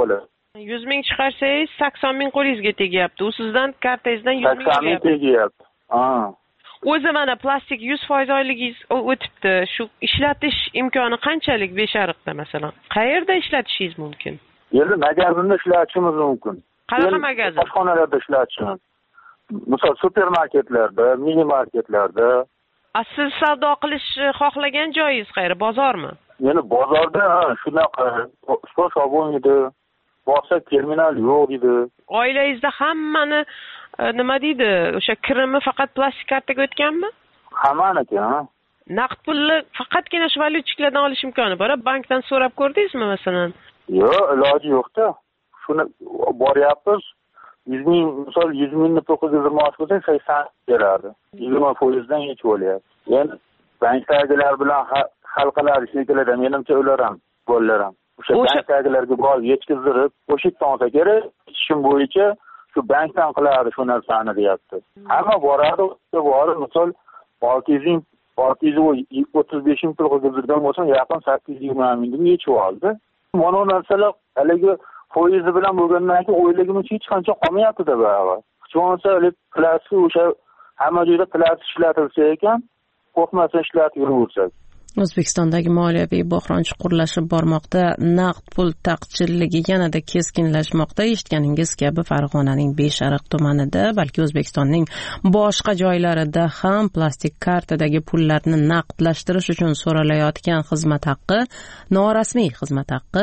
100,000 chiqarsangiz 80,000 qo'lingizga tegyapti. U sizdan kartangizdan 100,000 tegyapti. O'zi mana plastik 100% oyligingiz o'tibdi. Shu ishlatish imkoni qanchalik Beshariqda masalan? Qayerda ishlatishingiz mumkin? Endi magazinda ishlatishimiz mumkin. Qanaqa magazin? Oshxonalarda ishlatishimiz. Misol supermarketlarda, mini marketlarda. Siz savdo qilish xohlagan joyingiz qayeri? Bozormi? Meni bozorda shunaqa shoshabon edi. Boshqa terminal yo'q edi. Oilangizda hammani nima deydi? O'sha kirimi faqat plastik kartaga o'tganmi? Hammaniki, Naqd pulni faqatgina shu valyutchiklardan olish imkoni bor. Bankdan so'rab ko'rdingizmi masalan? Yo'q, iloji yo'q-da. Shuni boryapmiz. 100,000, misol 100,000 920 bo'lsa 80 beradi. 20%dan hech bo'lyapti. Endi bankdagilar bilan hal qiladi shekilida, menimcha ular ham, bolalar ham. O'sha bankdagilarga borib yetkazdirib, o'sha olsa kerak, ishim bo'yicha shu bankdan qiladi shu narsani deyapti. Hamma boradi, misol 635 ming pul qildirgan bo'lsa, yaqin 820 mingni yechib oldi. Mana narsalar haligi foizi bilan bo'lgandan keyin o'ylagimcha hech qancha qolmayapti-da baribir. Chunki plastik o'sha hamma joyda plastik ishlatilsa ekan, qo'rqmasdan ishlatib yuraversak. O'zbekistondagi moliyaviy bihron chuqurlashib bormoqda, naqd pul taqchilligi yanada keskinlashmoqda. Eshitganingiz kabi Farg'onaning Beshariq tumanida, balki O'zbekistonning boshqa joylarida ham plastik kartadagi pullarni naqdlashtirish uchun so'ralayotgan xizmat haqqi, norasmiy xizmat haqqi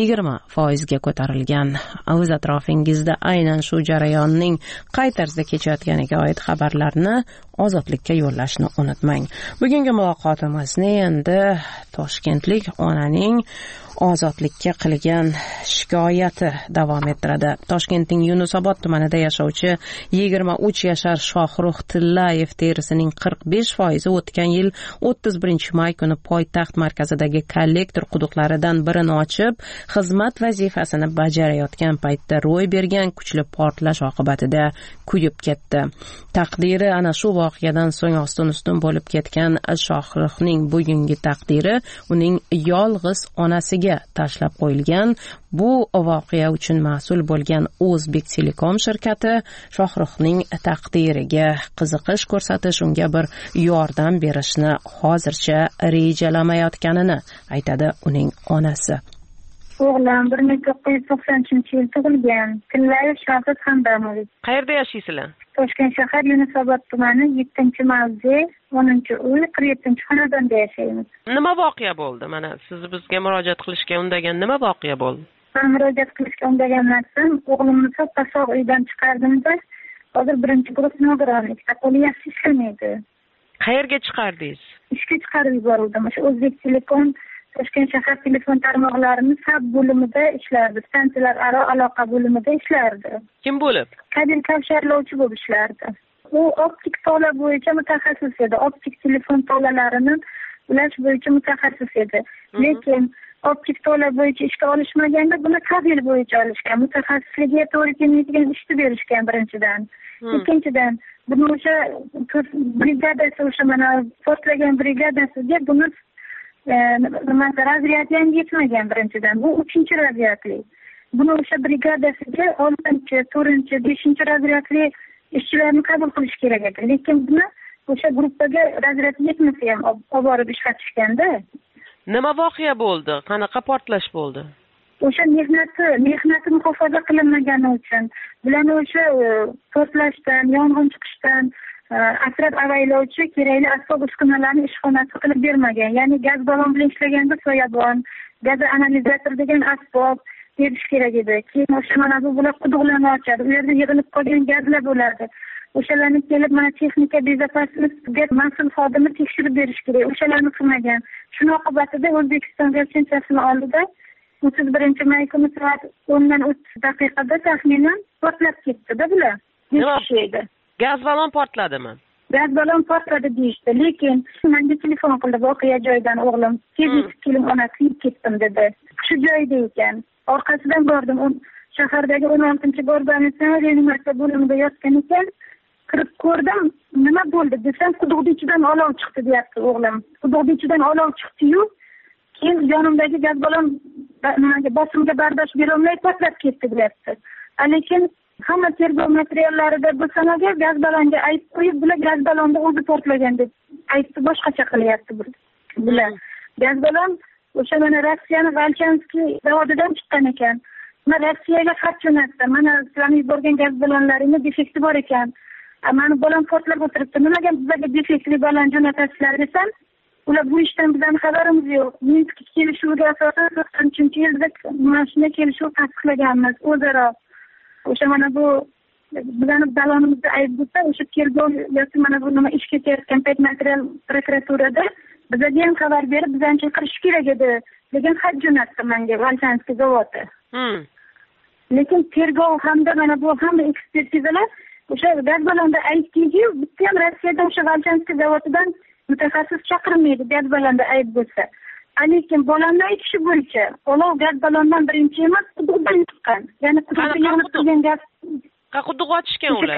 20% ga ko'tarilgan. O'z atrofingizda aynan shu jarayonning qay tarzda kechayotganiga oid xabarlarni Ozodlikka yo'llashni unutmang. Bugungi muloqotimizni endi toshkentlik onaning Ozodlikka qilgan shikoyati davom ettiradi. Toshkentning Yunusobod tumanida yashovchi 23 yashar Shohruh Tillayev terisining 45% o'tgan yil 31-may kuni poytaxt markazidagi kollektor quduqlaridan birini ochib, xizmat vazifasini bajarayotgan paytda ro'y bergan kuchli portlash oqibatida kuyib ketdi. Taqdiri ana shu voqeadan so'ng ostin-ustun bo'lib ketgan Shohruhning bugungi taqdiri uning yolg'iz onasiga tashlab qo'yilgan. Bu voqea uchun mas'ul bo'lgan O'zbek Telekom shirkati Shohruhning taqdiriga qiziqish ko'rsatish, unga bir yordam berishni hozircha rejalamayotganini aytadi uning onasi. O'g'lim 1993-yil tug'ilgan. Tillayev Shohruh Hamdamovich. Qayerda yashaysizlar? Toshkent shahar Yunusobod tumani 7-mavze 10-uy 47-xonadonda yashaymiz. Nima voqea bo'ldi? Mana siz bizga murojaat qilishga undagan nima voqea bo'ldi? Men murojaat qilishga undagan narsam, o'g'limni soppa-sog' uydan chiqardimda, hozir birinchi guruh nogironlikda, qo'li yaxshi ishlamaydi. Qayerga chiqardingiz? Ishga chiqarib yuborildim. O'sha O'zbek Telekom Toshkent shahar telefon tarmoqlarini sab bo'limida ishlardi, stansiyalar aro aloqa bo'limida ishlardi. Kim bo'lib? Kabel kavsharlovchi bo'lib ishlardi. U optik tola bo'yicha mutaxassis edi. Optik telefon tolalarini ulash bo'yicha mutaxassis edi. Lekin optik tola bo'yicha ishga olishmaganda buni kabel bo'yicha olishgan. Mutaxassisligiga to'g'ri kelmaydigan ishni berishgan birinchidan. Ikkinchidan, buni o'sha brigadasi, o'sha mana portlagan brigadasiga buni razryad yangi yetmagan birinchidan. Bu 3-razryadli. Buni o'sha brigadasiga 6-chi, 4-chi, 5-razryadli ishchilarni qabul qilish kerak edi. Lekin buni o'sha gruppaga razryad yetmasa ham olib borib ishlatishganda. Nima voqea bo'ldi? Qanaqa portlash bo'ldi? O'sha mehnati muhofaza qilinmagani uchun, bilan o'sha portlashdan, yong'in chiqishdan asrab avaylovchi kerakli asbob-uskunalarni ishxonasi qilib bermagan. Ya'ni gaz ballon bilan ishlaganda soyabon, gaz analizator degan asbob berish kerak edi. Keyin o'sha mana bu bular quduqlarni ochadi. U yerda yig'ilib qolgan gazlar bo'ladi. O'shalarni kelib mana texnika bezopaslikka mas'ul xodimi tekshirib berish kerak. O'shalarni qilmagan. Shuning oqibatida O'zbekiston gazchasini oldida 31-may kuni soat 10:30 taxminan portlab ketdi-da bular. Nima? Gaz ballon portladimi? Gaz ballon portladi deyishdi. Lekin menga telefon qildi voqea joyidan o'g'lim. Tezlik keling ona kuyib ketdim dedi. Shu joyda ekan. Orqasidan bordim. Shahardagi 16-gorbanitsa reanimatsiya bo'limida yotgan ekan. Kirib ko'rdim, nima bo'ldi desam, quduqning ichidan olov chiqdi deyapti o'g'lim. Quduqning ichidan olov chiqdi-yu, keyin yonimdagi gaz ballon bosimga bardosh berolmay portlab ketdi deyapti. Lekin hamma tergov materiallarida bu sanaga gaz ballonga ayb qo'yib, bular gaz ballonda o'zi portlagan deb aybni boshqacha qilyapti bular. Gaz ballon o'sha mana Rossiyani Valchanskiy zavodidan chiqqan ekan. Men Rossiyaga xat jo'natdim. Mana sizlarning yuborgan gaz ballonlaringizda defekti bor ekan. Mani bolam portlab o'tiribdi. Nimaga bizga defektli ballon jo'natasizlar desam, ular bu ishdan bizning xabarimiz yo'q. Minsk kelishuviga asosan 93-yilda mana shunday kelishuv tasdiqlaganmiz o'zaro. O'sha mana bu bizning ballonimizda ayb bo'lsa, o'sha tergov yoki mana bu nima ish ketayotgan payt material prokuraturada bizga ham xabar berib, bizdan chaqirish kerak edi degan xat jo'natdi menga Valchanskiy zavodi. Lekin tergov hamda mana bu hamma ekspertizalar o'sha gaz ballonda aytdiki, bitta ham Rossiyadan o'sha Valchanskiy zavodidan mutaxassis chaqirilmaydi gaz ballonda ayb bo'lsa. Lekin bolamning aytishi bo'yicha, olov gaz ballondan birinchi emas, quduqdan chiqqan. Ya'ni quduqda yonib turgan gaz quduq ochishgan ular.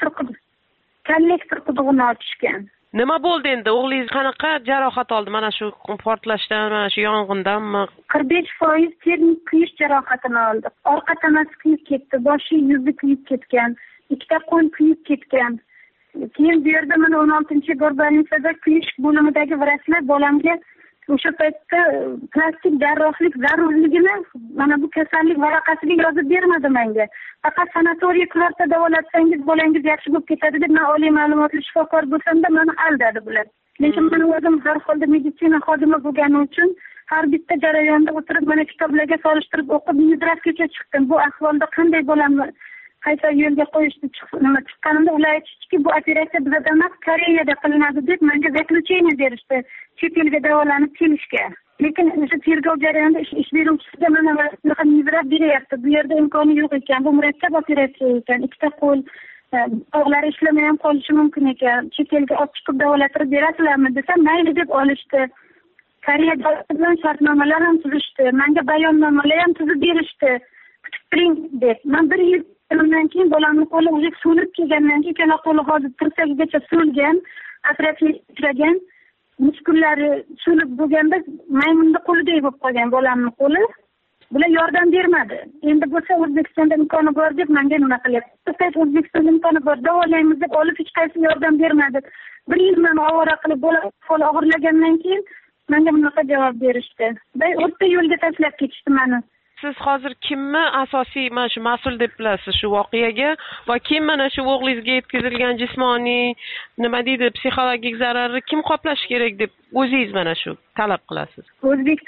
Kollektor qudug'ini ochishgan. Nima bo'ldi endi? O'g'lingiz qanaqa jarohat oldi mana shu portlashdan, mana shu yong'indanmi? 45% termik kuyish jarohatini oldi. Orqa tanasi kuyib ketdi, boshi, yuzi kuyib ketgan, ikkita qo'l kuyib ketgan. Keyin bu yerda mana 16-gorbanisada kuyish bo'limidagi vrachlar bolamga o'sha paytda plastik jarrohlik zarurligini mana bu kasallik varaqasiga yozib bermadi menga. Faqat sanatoriya kurortda davolatsangiz bolangiz yaxshi bo'lib ketadi deb men oliy ma'lumotli shifokor bo'lsam-da meni aldadi bular. Lekin men o'zim har holda meditsina xodimi bo'lganim uchun har bitta jarayonda o'tirib mana kitoblarga solishtirib o'qib yuzrafgacha chiqdim. Bu ahvolda qanday bo'laman? Qayta yo'lga qo'yishni chiqqanimda ular aytishdiki, bu operatsiya bizda emas, Koreyada qilinadi deb menga zaklучение berishdi. Chet elga davolanib kelishga. Lekin o'sha tergov jarayonida ish beruvchisiga mana yuzrab beryapti. Bu yerda imkoni yo'q ekan. Bu murakkab operatsiya ekan. Ikkita qo'l oyoqlari ishlamay ham qolishi mumkin ekan. Chet elga olib chiqib davolattirib berasizlarmi desam, mayli deb olishdi. Koreya davlati bilan shartnomalar ham tuzishdi. Menga bayonnomalar ham tuzib berishdi. Kutib turing deb. Men bir yil undan keyin bolamning qo'li o'zi so'lib kelgandan keyin ikkala qo'li hozir tirsagigacha so'lgan, operatsiya uchragan, muskullari so'lib bo'lganda maymunning qo'liday bo'lib qolgan bolamning qo'li. Bular yordam bermadi. Endi bo'lsa O'zbekistonda imkoni bor deb menga nima qilyapti? O'zbekistonda imkoni bor, davolaymiz deb olib hech qaysi yordam bermadi. Bir yil meni ovora qilib bolam qo'li og'irlagandan keyin menga bunaqa javob berishdi. O'rta yo'lga tashlab ketishdi meni. Siz hozir kimni asosiy mana shu mas'ul deb bilasiz shu voqeaga va kim mana shu o'g'lingizga yetkazilgan jismoniy, nima deydi, psixologik zararni kim qoplashi kerak deb o'zingiz mana shu talab qilasiz? O'zbek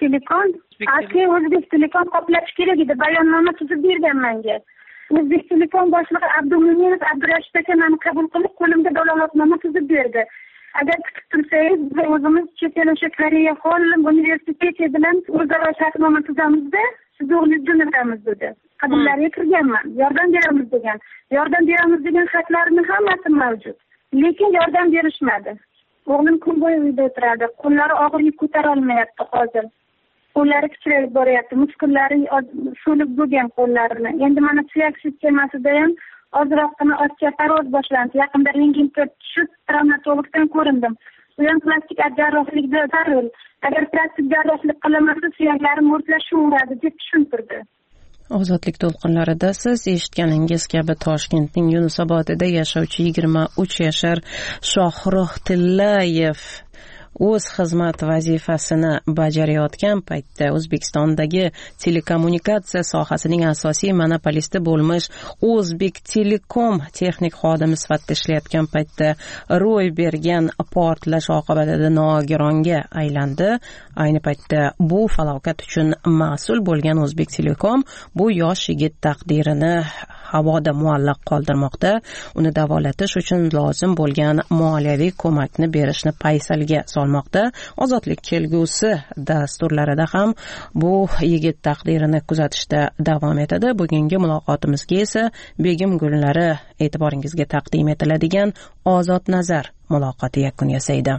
Telekom qoplashi kerak edi, bayonnoma tuzib bergan menga. O'zbek Telekom boshlig'i Abdulmunirov Abdurashid aka meni qabul qilib, qo'limga dalolatnoma tuzib berdi. Agar kutib tursangiz, biz o'zimiz chet el o'sha Koreya Xollin universiteti bilan o'zaro shartnoma tuzamizda siz o'g'lingizni jo'natamiz dedi. Qabullariga kirganman. Yordam beramiz degan. Yordam beramiz degan xatlarning hammasi mavjud. Lekin yordam berishmadi. O'g'lim kun bo'yi uyda o'tiradi. Qo'llari og'ir yuk ko'tara olmayapti hozir. Qo'llari kichrayib boryapti. Muskullari so'lib bo'lgan qo'llarini. Endi mana suyak sistemasida ham ozroqgina osteoporoz boshlandi. Yaqinda rentgenga tushib travmatologdan ko'rindim. Bu ham plastik jarrohlikda zarur. Agar plastik jarrohlik qilinmasa, suyaklarim mo'rtlashaveradi deb tushuntirdi. Ozodlik to'lqinlarida siz eshitganingiz kabi Toshkentning Yunusobodida yashovchi 23 yashar Shohrux Tillayev o'z xizmat vazifasini bajarayotgan paytda O'zbekistondagi telekommunikatsiya sohasining asosiy monopolisti bo'lmish O'zbek Telekom texnik xodimi sifatida ishlayotgan paytda ro'y bergan portlash oqibatida nogironga aylandi. Ayni paytda bu falokat uchun mas'ul bo'lgan O'zbek Telekom bu yosh yigit taqdirini havoda muallaq qoldirmoqda. Uni davolatish uchun lozim bo'lgan moliyaviy ko'makni berishni paysalga solmoqda. Ozodlik kelgusi dasturlarida ham bu yigit taqdirini kuzatishda davom etadi. Bugungi muloqotimizga esa Begim Gullari e'tiboringizga taqdim etiladigan Ozod nazar muloqoti yakun yasaydi.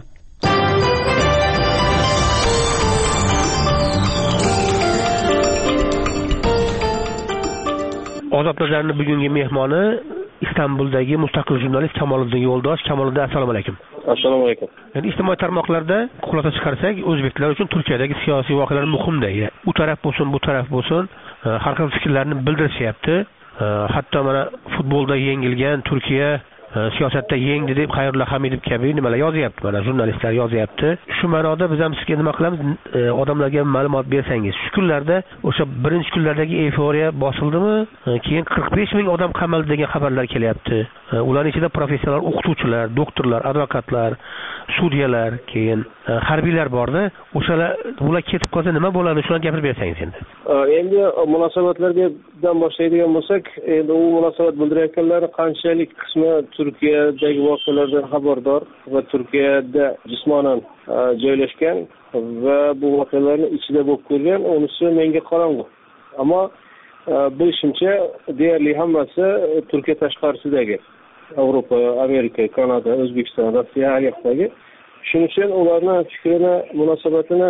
Ozod nazarning bugungi mehmoni Istanbuldagi mustaqil jurnalist Kamoliddin Yo'ldosh. Kamoliddin, assalomu alaykum. Assalomu alaykum. Endi ijtimoiy tarmoqlarda xulosa chiqarsak, o'zbeklar uchun Turkiyadagi siyosiy voqealar muhimda. U taraf bo'lsin, bu taraf bo'lsin, har xil fikrlarni bildirishyapti. Hatto mana futbolda yengilgan Turkiya siyosatda yengdi deb Xayrullo Hamidov kabi nimalar yozyapti, mana jurnalistlar yozyapti. Shu ma'noda biz ham sizga nima qilamiz, odamlarga ma'lumot bersangiz. Shu kunlarda o'sha birinchi kunlardagi euforiya bosildimi? Keyin 45 ming odam qamaldi degan xabarlar kelyapti. Ularning ichida professional o'qituvchilar, doktorlar, advokatlar, sudyalar, keyin harbiylar borda. Ular ketib qolsa nima bo'ladi? Shuni gapirib bersangiz endi. Endi munosabatlardan boshlaydigan bo'lsak, endi u munosabat bildirayotganlar qanchalik qismi Turkiyadagi voqealardan xabardor va Turkiyada jismonan joylashgan va bu voqealarni ichida bo'lib ko'rgan, unisi menga qorong'u. Ammo bilishimcha deyarli hammasi Turkiya tashqarisidagi Avropa, Amerika, Kanada, O'zbekiston, Rossiya har yoqdagi. Shuning uchun ularning fikrini, munosabatini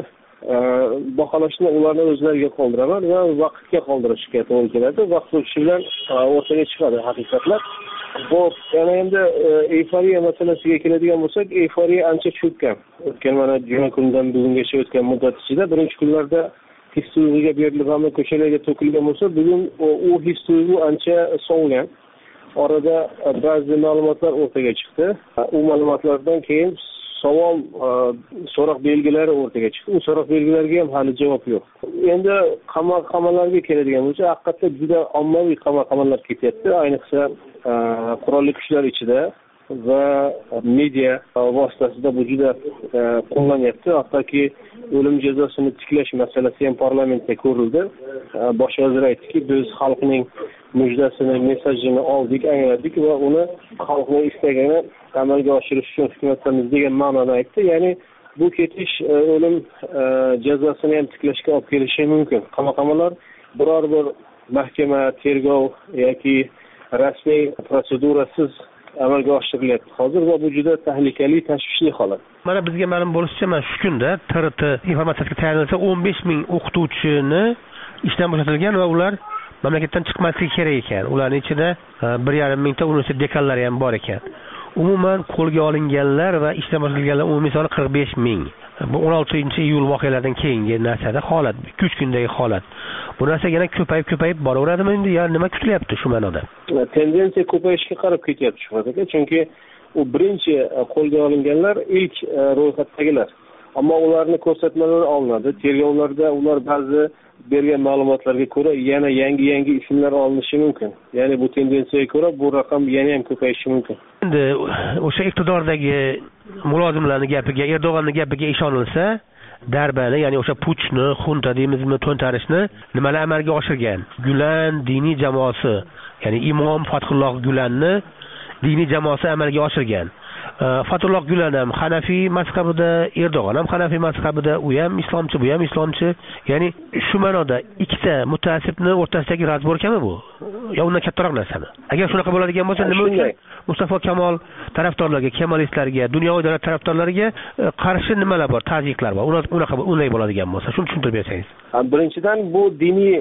baholashni ularni o'zlariga qoldiraman va vaqtga qoldirishga to'g'ri keladi. Vaqt o'tishi bilan o'rtaga chiqadi haqiqatlar. Bu yana endi euforiya masalasiga keladigan bo'lsak, euforiya ancha cho'kkan. O'tgan mana juma kunidan bugungacha o'tgan muddat ichida birinchi kunlarda his-tuyg'uga berilib hamma ko'chalarga to'kilgan bo'lsa, bugun u his-tuyg'u ancha sovigan. Orada ba'zi ma'lumotlar o'rtaga chiqdi. U ma'lumotlardan keyin savol, so'roq belgilari o'rtaga chiqdi. U so'roq belgilariga ham hali javob yo'q. Endi qamallarga keladigan bo'lsa, haqiqatda juda ommaviy qamallar ketyapti. Ayniqsa qurolli kuchlar ichida va media vositasida bu juda qo'llanyapti. Hattoki o'lim jazosini tiklash masalasi ham parlamentda ko'rildi. Bosh vazir aytdiki, biz xalqning mujdasini, mesajini oldik, angladik va uni xalqning istagini amalga oshirish uchun hukmatimiz degan ma'noda aytdi. Ya'ni bu ketish o'lim jazosini ham tiklashga olib kelishi mumkin. Qamoqxonalar biror bir mahkama, tergov yoki rasmiy protsedurasiz amalga oshirilyapti hozir va bu juda tahlikali, tashvishli holat. Mana bizga ma'lum bo'lishicha, mana shu kunda TRT informatsiyasiga tayanilsa 15 ming o'qituvchini ishdan bo'shatilgan va ular mamlakatdan chiqmasligi kerak ekan. Ularning ichida 1,5 mingta universitet dekanlari ham bor ekan. Umuman qo'lga olinganlar va ishdan bo'shatilganlar umumiy soni 45 ming. Bu 16-iyul voqealaridan keyingi narsada holat, 3 kundagi holat. Bu narsa yana ko'payib boraveradimi endi? Ya nima kutilyapti shu ma'noda? Tendensiya ko'payishga qarab ketyapti shu aka, chunki u birinchi qo'lga olinganlar ilk ro'yxatdagilar. Ammo ularni ko'rsatmalari olinadi. Tergovlarda ular ba'zi bergan ma'lumotlarga ko'ra yana yangi ismlar olinishi mumkin. Ya'ni bu tendensiyaga ko'ra bu raqam yana ham ko'payishi mumkin. Endi o'sha iqtidordagi mulozimlarning gapiga, Erdo'g'onning gapiga ishonilsa, darbani, ya'ni o'sha puchni, xunta deymizmi, to'ntarishni nimalar amalga oshirgan? Gulen diniy jamoasi, ya'ni Imom Fathulloh Gulenni diniy jamoasi amalga oshirgan. Fathulloh Gulen ham Hanafiy mazhabida, Erdo'g'on ham Hanafiy mazhabida, u ham islomchi, bu ham islomchi. Ya'ni shu ma'noda ikkita mutaassibni o'rtasidagi razborkami bu? Yo undan kattaroq narsami? Agar shunaqa bo'ladigan bo'lsa, nima uchun Mustafa Kamol tarafdorlarga, kemalistlarga, dunyoviy davlat tarafdorlariga qarshi nimalar bor, tazyiqlar bor? Unday bo'ladigan bo'lsa, shuni tushuntirib bersangiz. Birinchidan bu diniy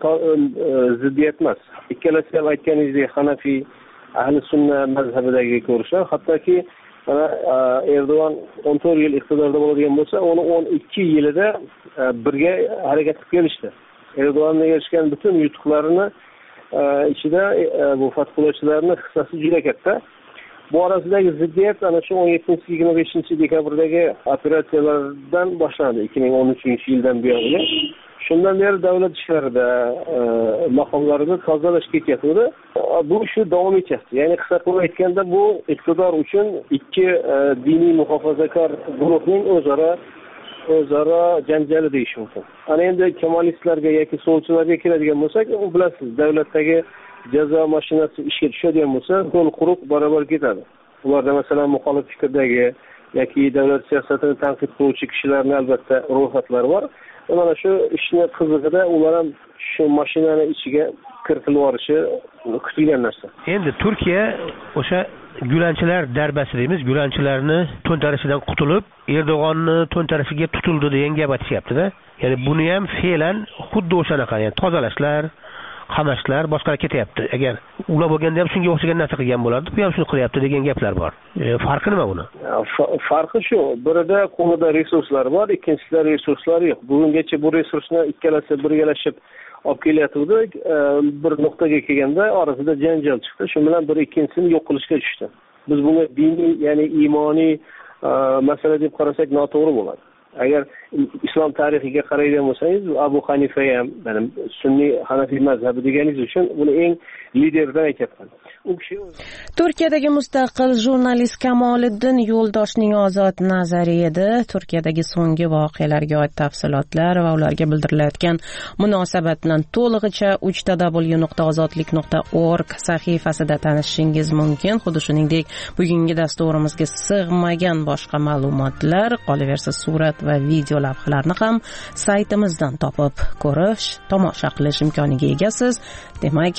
ziddiyat emas. Ikkalasi ham aytganingizdek Hanafiy ahli sunna mazhabidagi ko'rishlar, hattoki Erdo'g'on 14 yil iqtidorda bo'ladigan bo'lsa, uni 12 yilida birga harakat qilib kelishdi. Erdo'g'onning erishgan butun yutuqlarini ichida bu fathullochilarning hissasi juda katta. Bu orasidagi ziddiyat ana shu 17-25 dekabrdagi operatsiyalardan boshlandi 2013-yildan buyon. Shundan beri davlat ishlarida, maqomlarida tozalash ketyapti. Bu shu davom etyapti. Ya'ni qisqa qilib aytganda bu iqtidor uchun ikki diniy muhofazakor guruhning o'zaro janjali deyish mumkin. Ana endi kemalistlarga yoki solchilarga keladigan bo'lsak, u bilasiz, davlatdagi jazo mashinasi ishga tushadigan bo'lsa, qo'l quruq barobar ketadi. Ularda masalan muxolif fikrdagi yoki davlat siyosatini tanqid qiluvchi kishilarning albatta ro'yxatlari bor. Mana shu ishni qizig'ida ular ham shu mashinani ichiga kiritilib yorishi kutilgan narsa. Endi Turkiya o'sha Gülenchilar darbasi deymiz, Gülenchilarni to'ntarishidan qutulib, Erdo'g'onni to'ntarishiga tutildi degan gap aytishyapti-da. Ya'ni buni ham fe'lan xuddi o'shanaqa, ya'ni tozalashlar, qamashlar boshqalar ketyapti. Agar ular bo'lganda ham shunga o'xshagan narsa qilgan bo'lardi, bu ham shuni qilyapti degan gaplar bor. Farqi nima buni? Farqi shu, birida qo'lida resurslar bor, ikkinchisida resurslar yo'q. Bugungacha bu resursni ikkalasi birgalashib olib kelyapti. Bir nuqtaga kelganda orasida janjal chiqdi. Shu bilan bir ikkinchisini yo'q qilishga tushdi. Biz bunga diniy, ya'ni iymoniy masala deb qarasak noto'g'ri bo'ladi. Agar islom tarixiga qaraydigan bo'lsangiz, Abu Hanifa ham, mana sunniy Hanafiy mazhabi deganingiz uchun uni eng lideridan aytyapman. U kishi Turkiyadagi mustaqil jurnalist Kamoliddin Yo'ldoshning ozod nazari edi. Turkiyadagi so'nggi voqealarga oid tafsilotlar va ularga bildirilayotgan munosabat bilan to'lig'icha www.ozodlik.org sahifasida tanishishingiz mumkin. Xuddi shuningdek, bugungi dasturimizga sig'magan boshqa ma'lumotlar, qolaversa surat va video lavhalarni ham saytimizdan topib ko'rish, tomosha qilish imkoniga egasiz. Demak,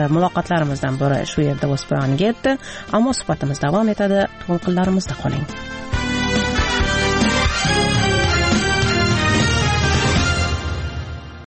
muloqotlarimizdan biri shu yerda o'z poyoniga yetdi, ammo suhbatimiz davom etadi. To'lqinlarimizda qoling.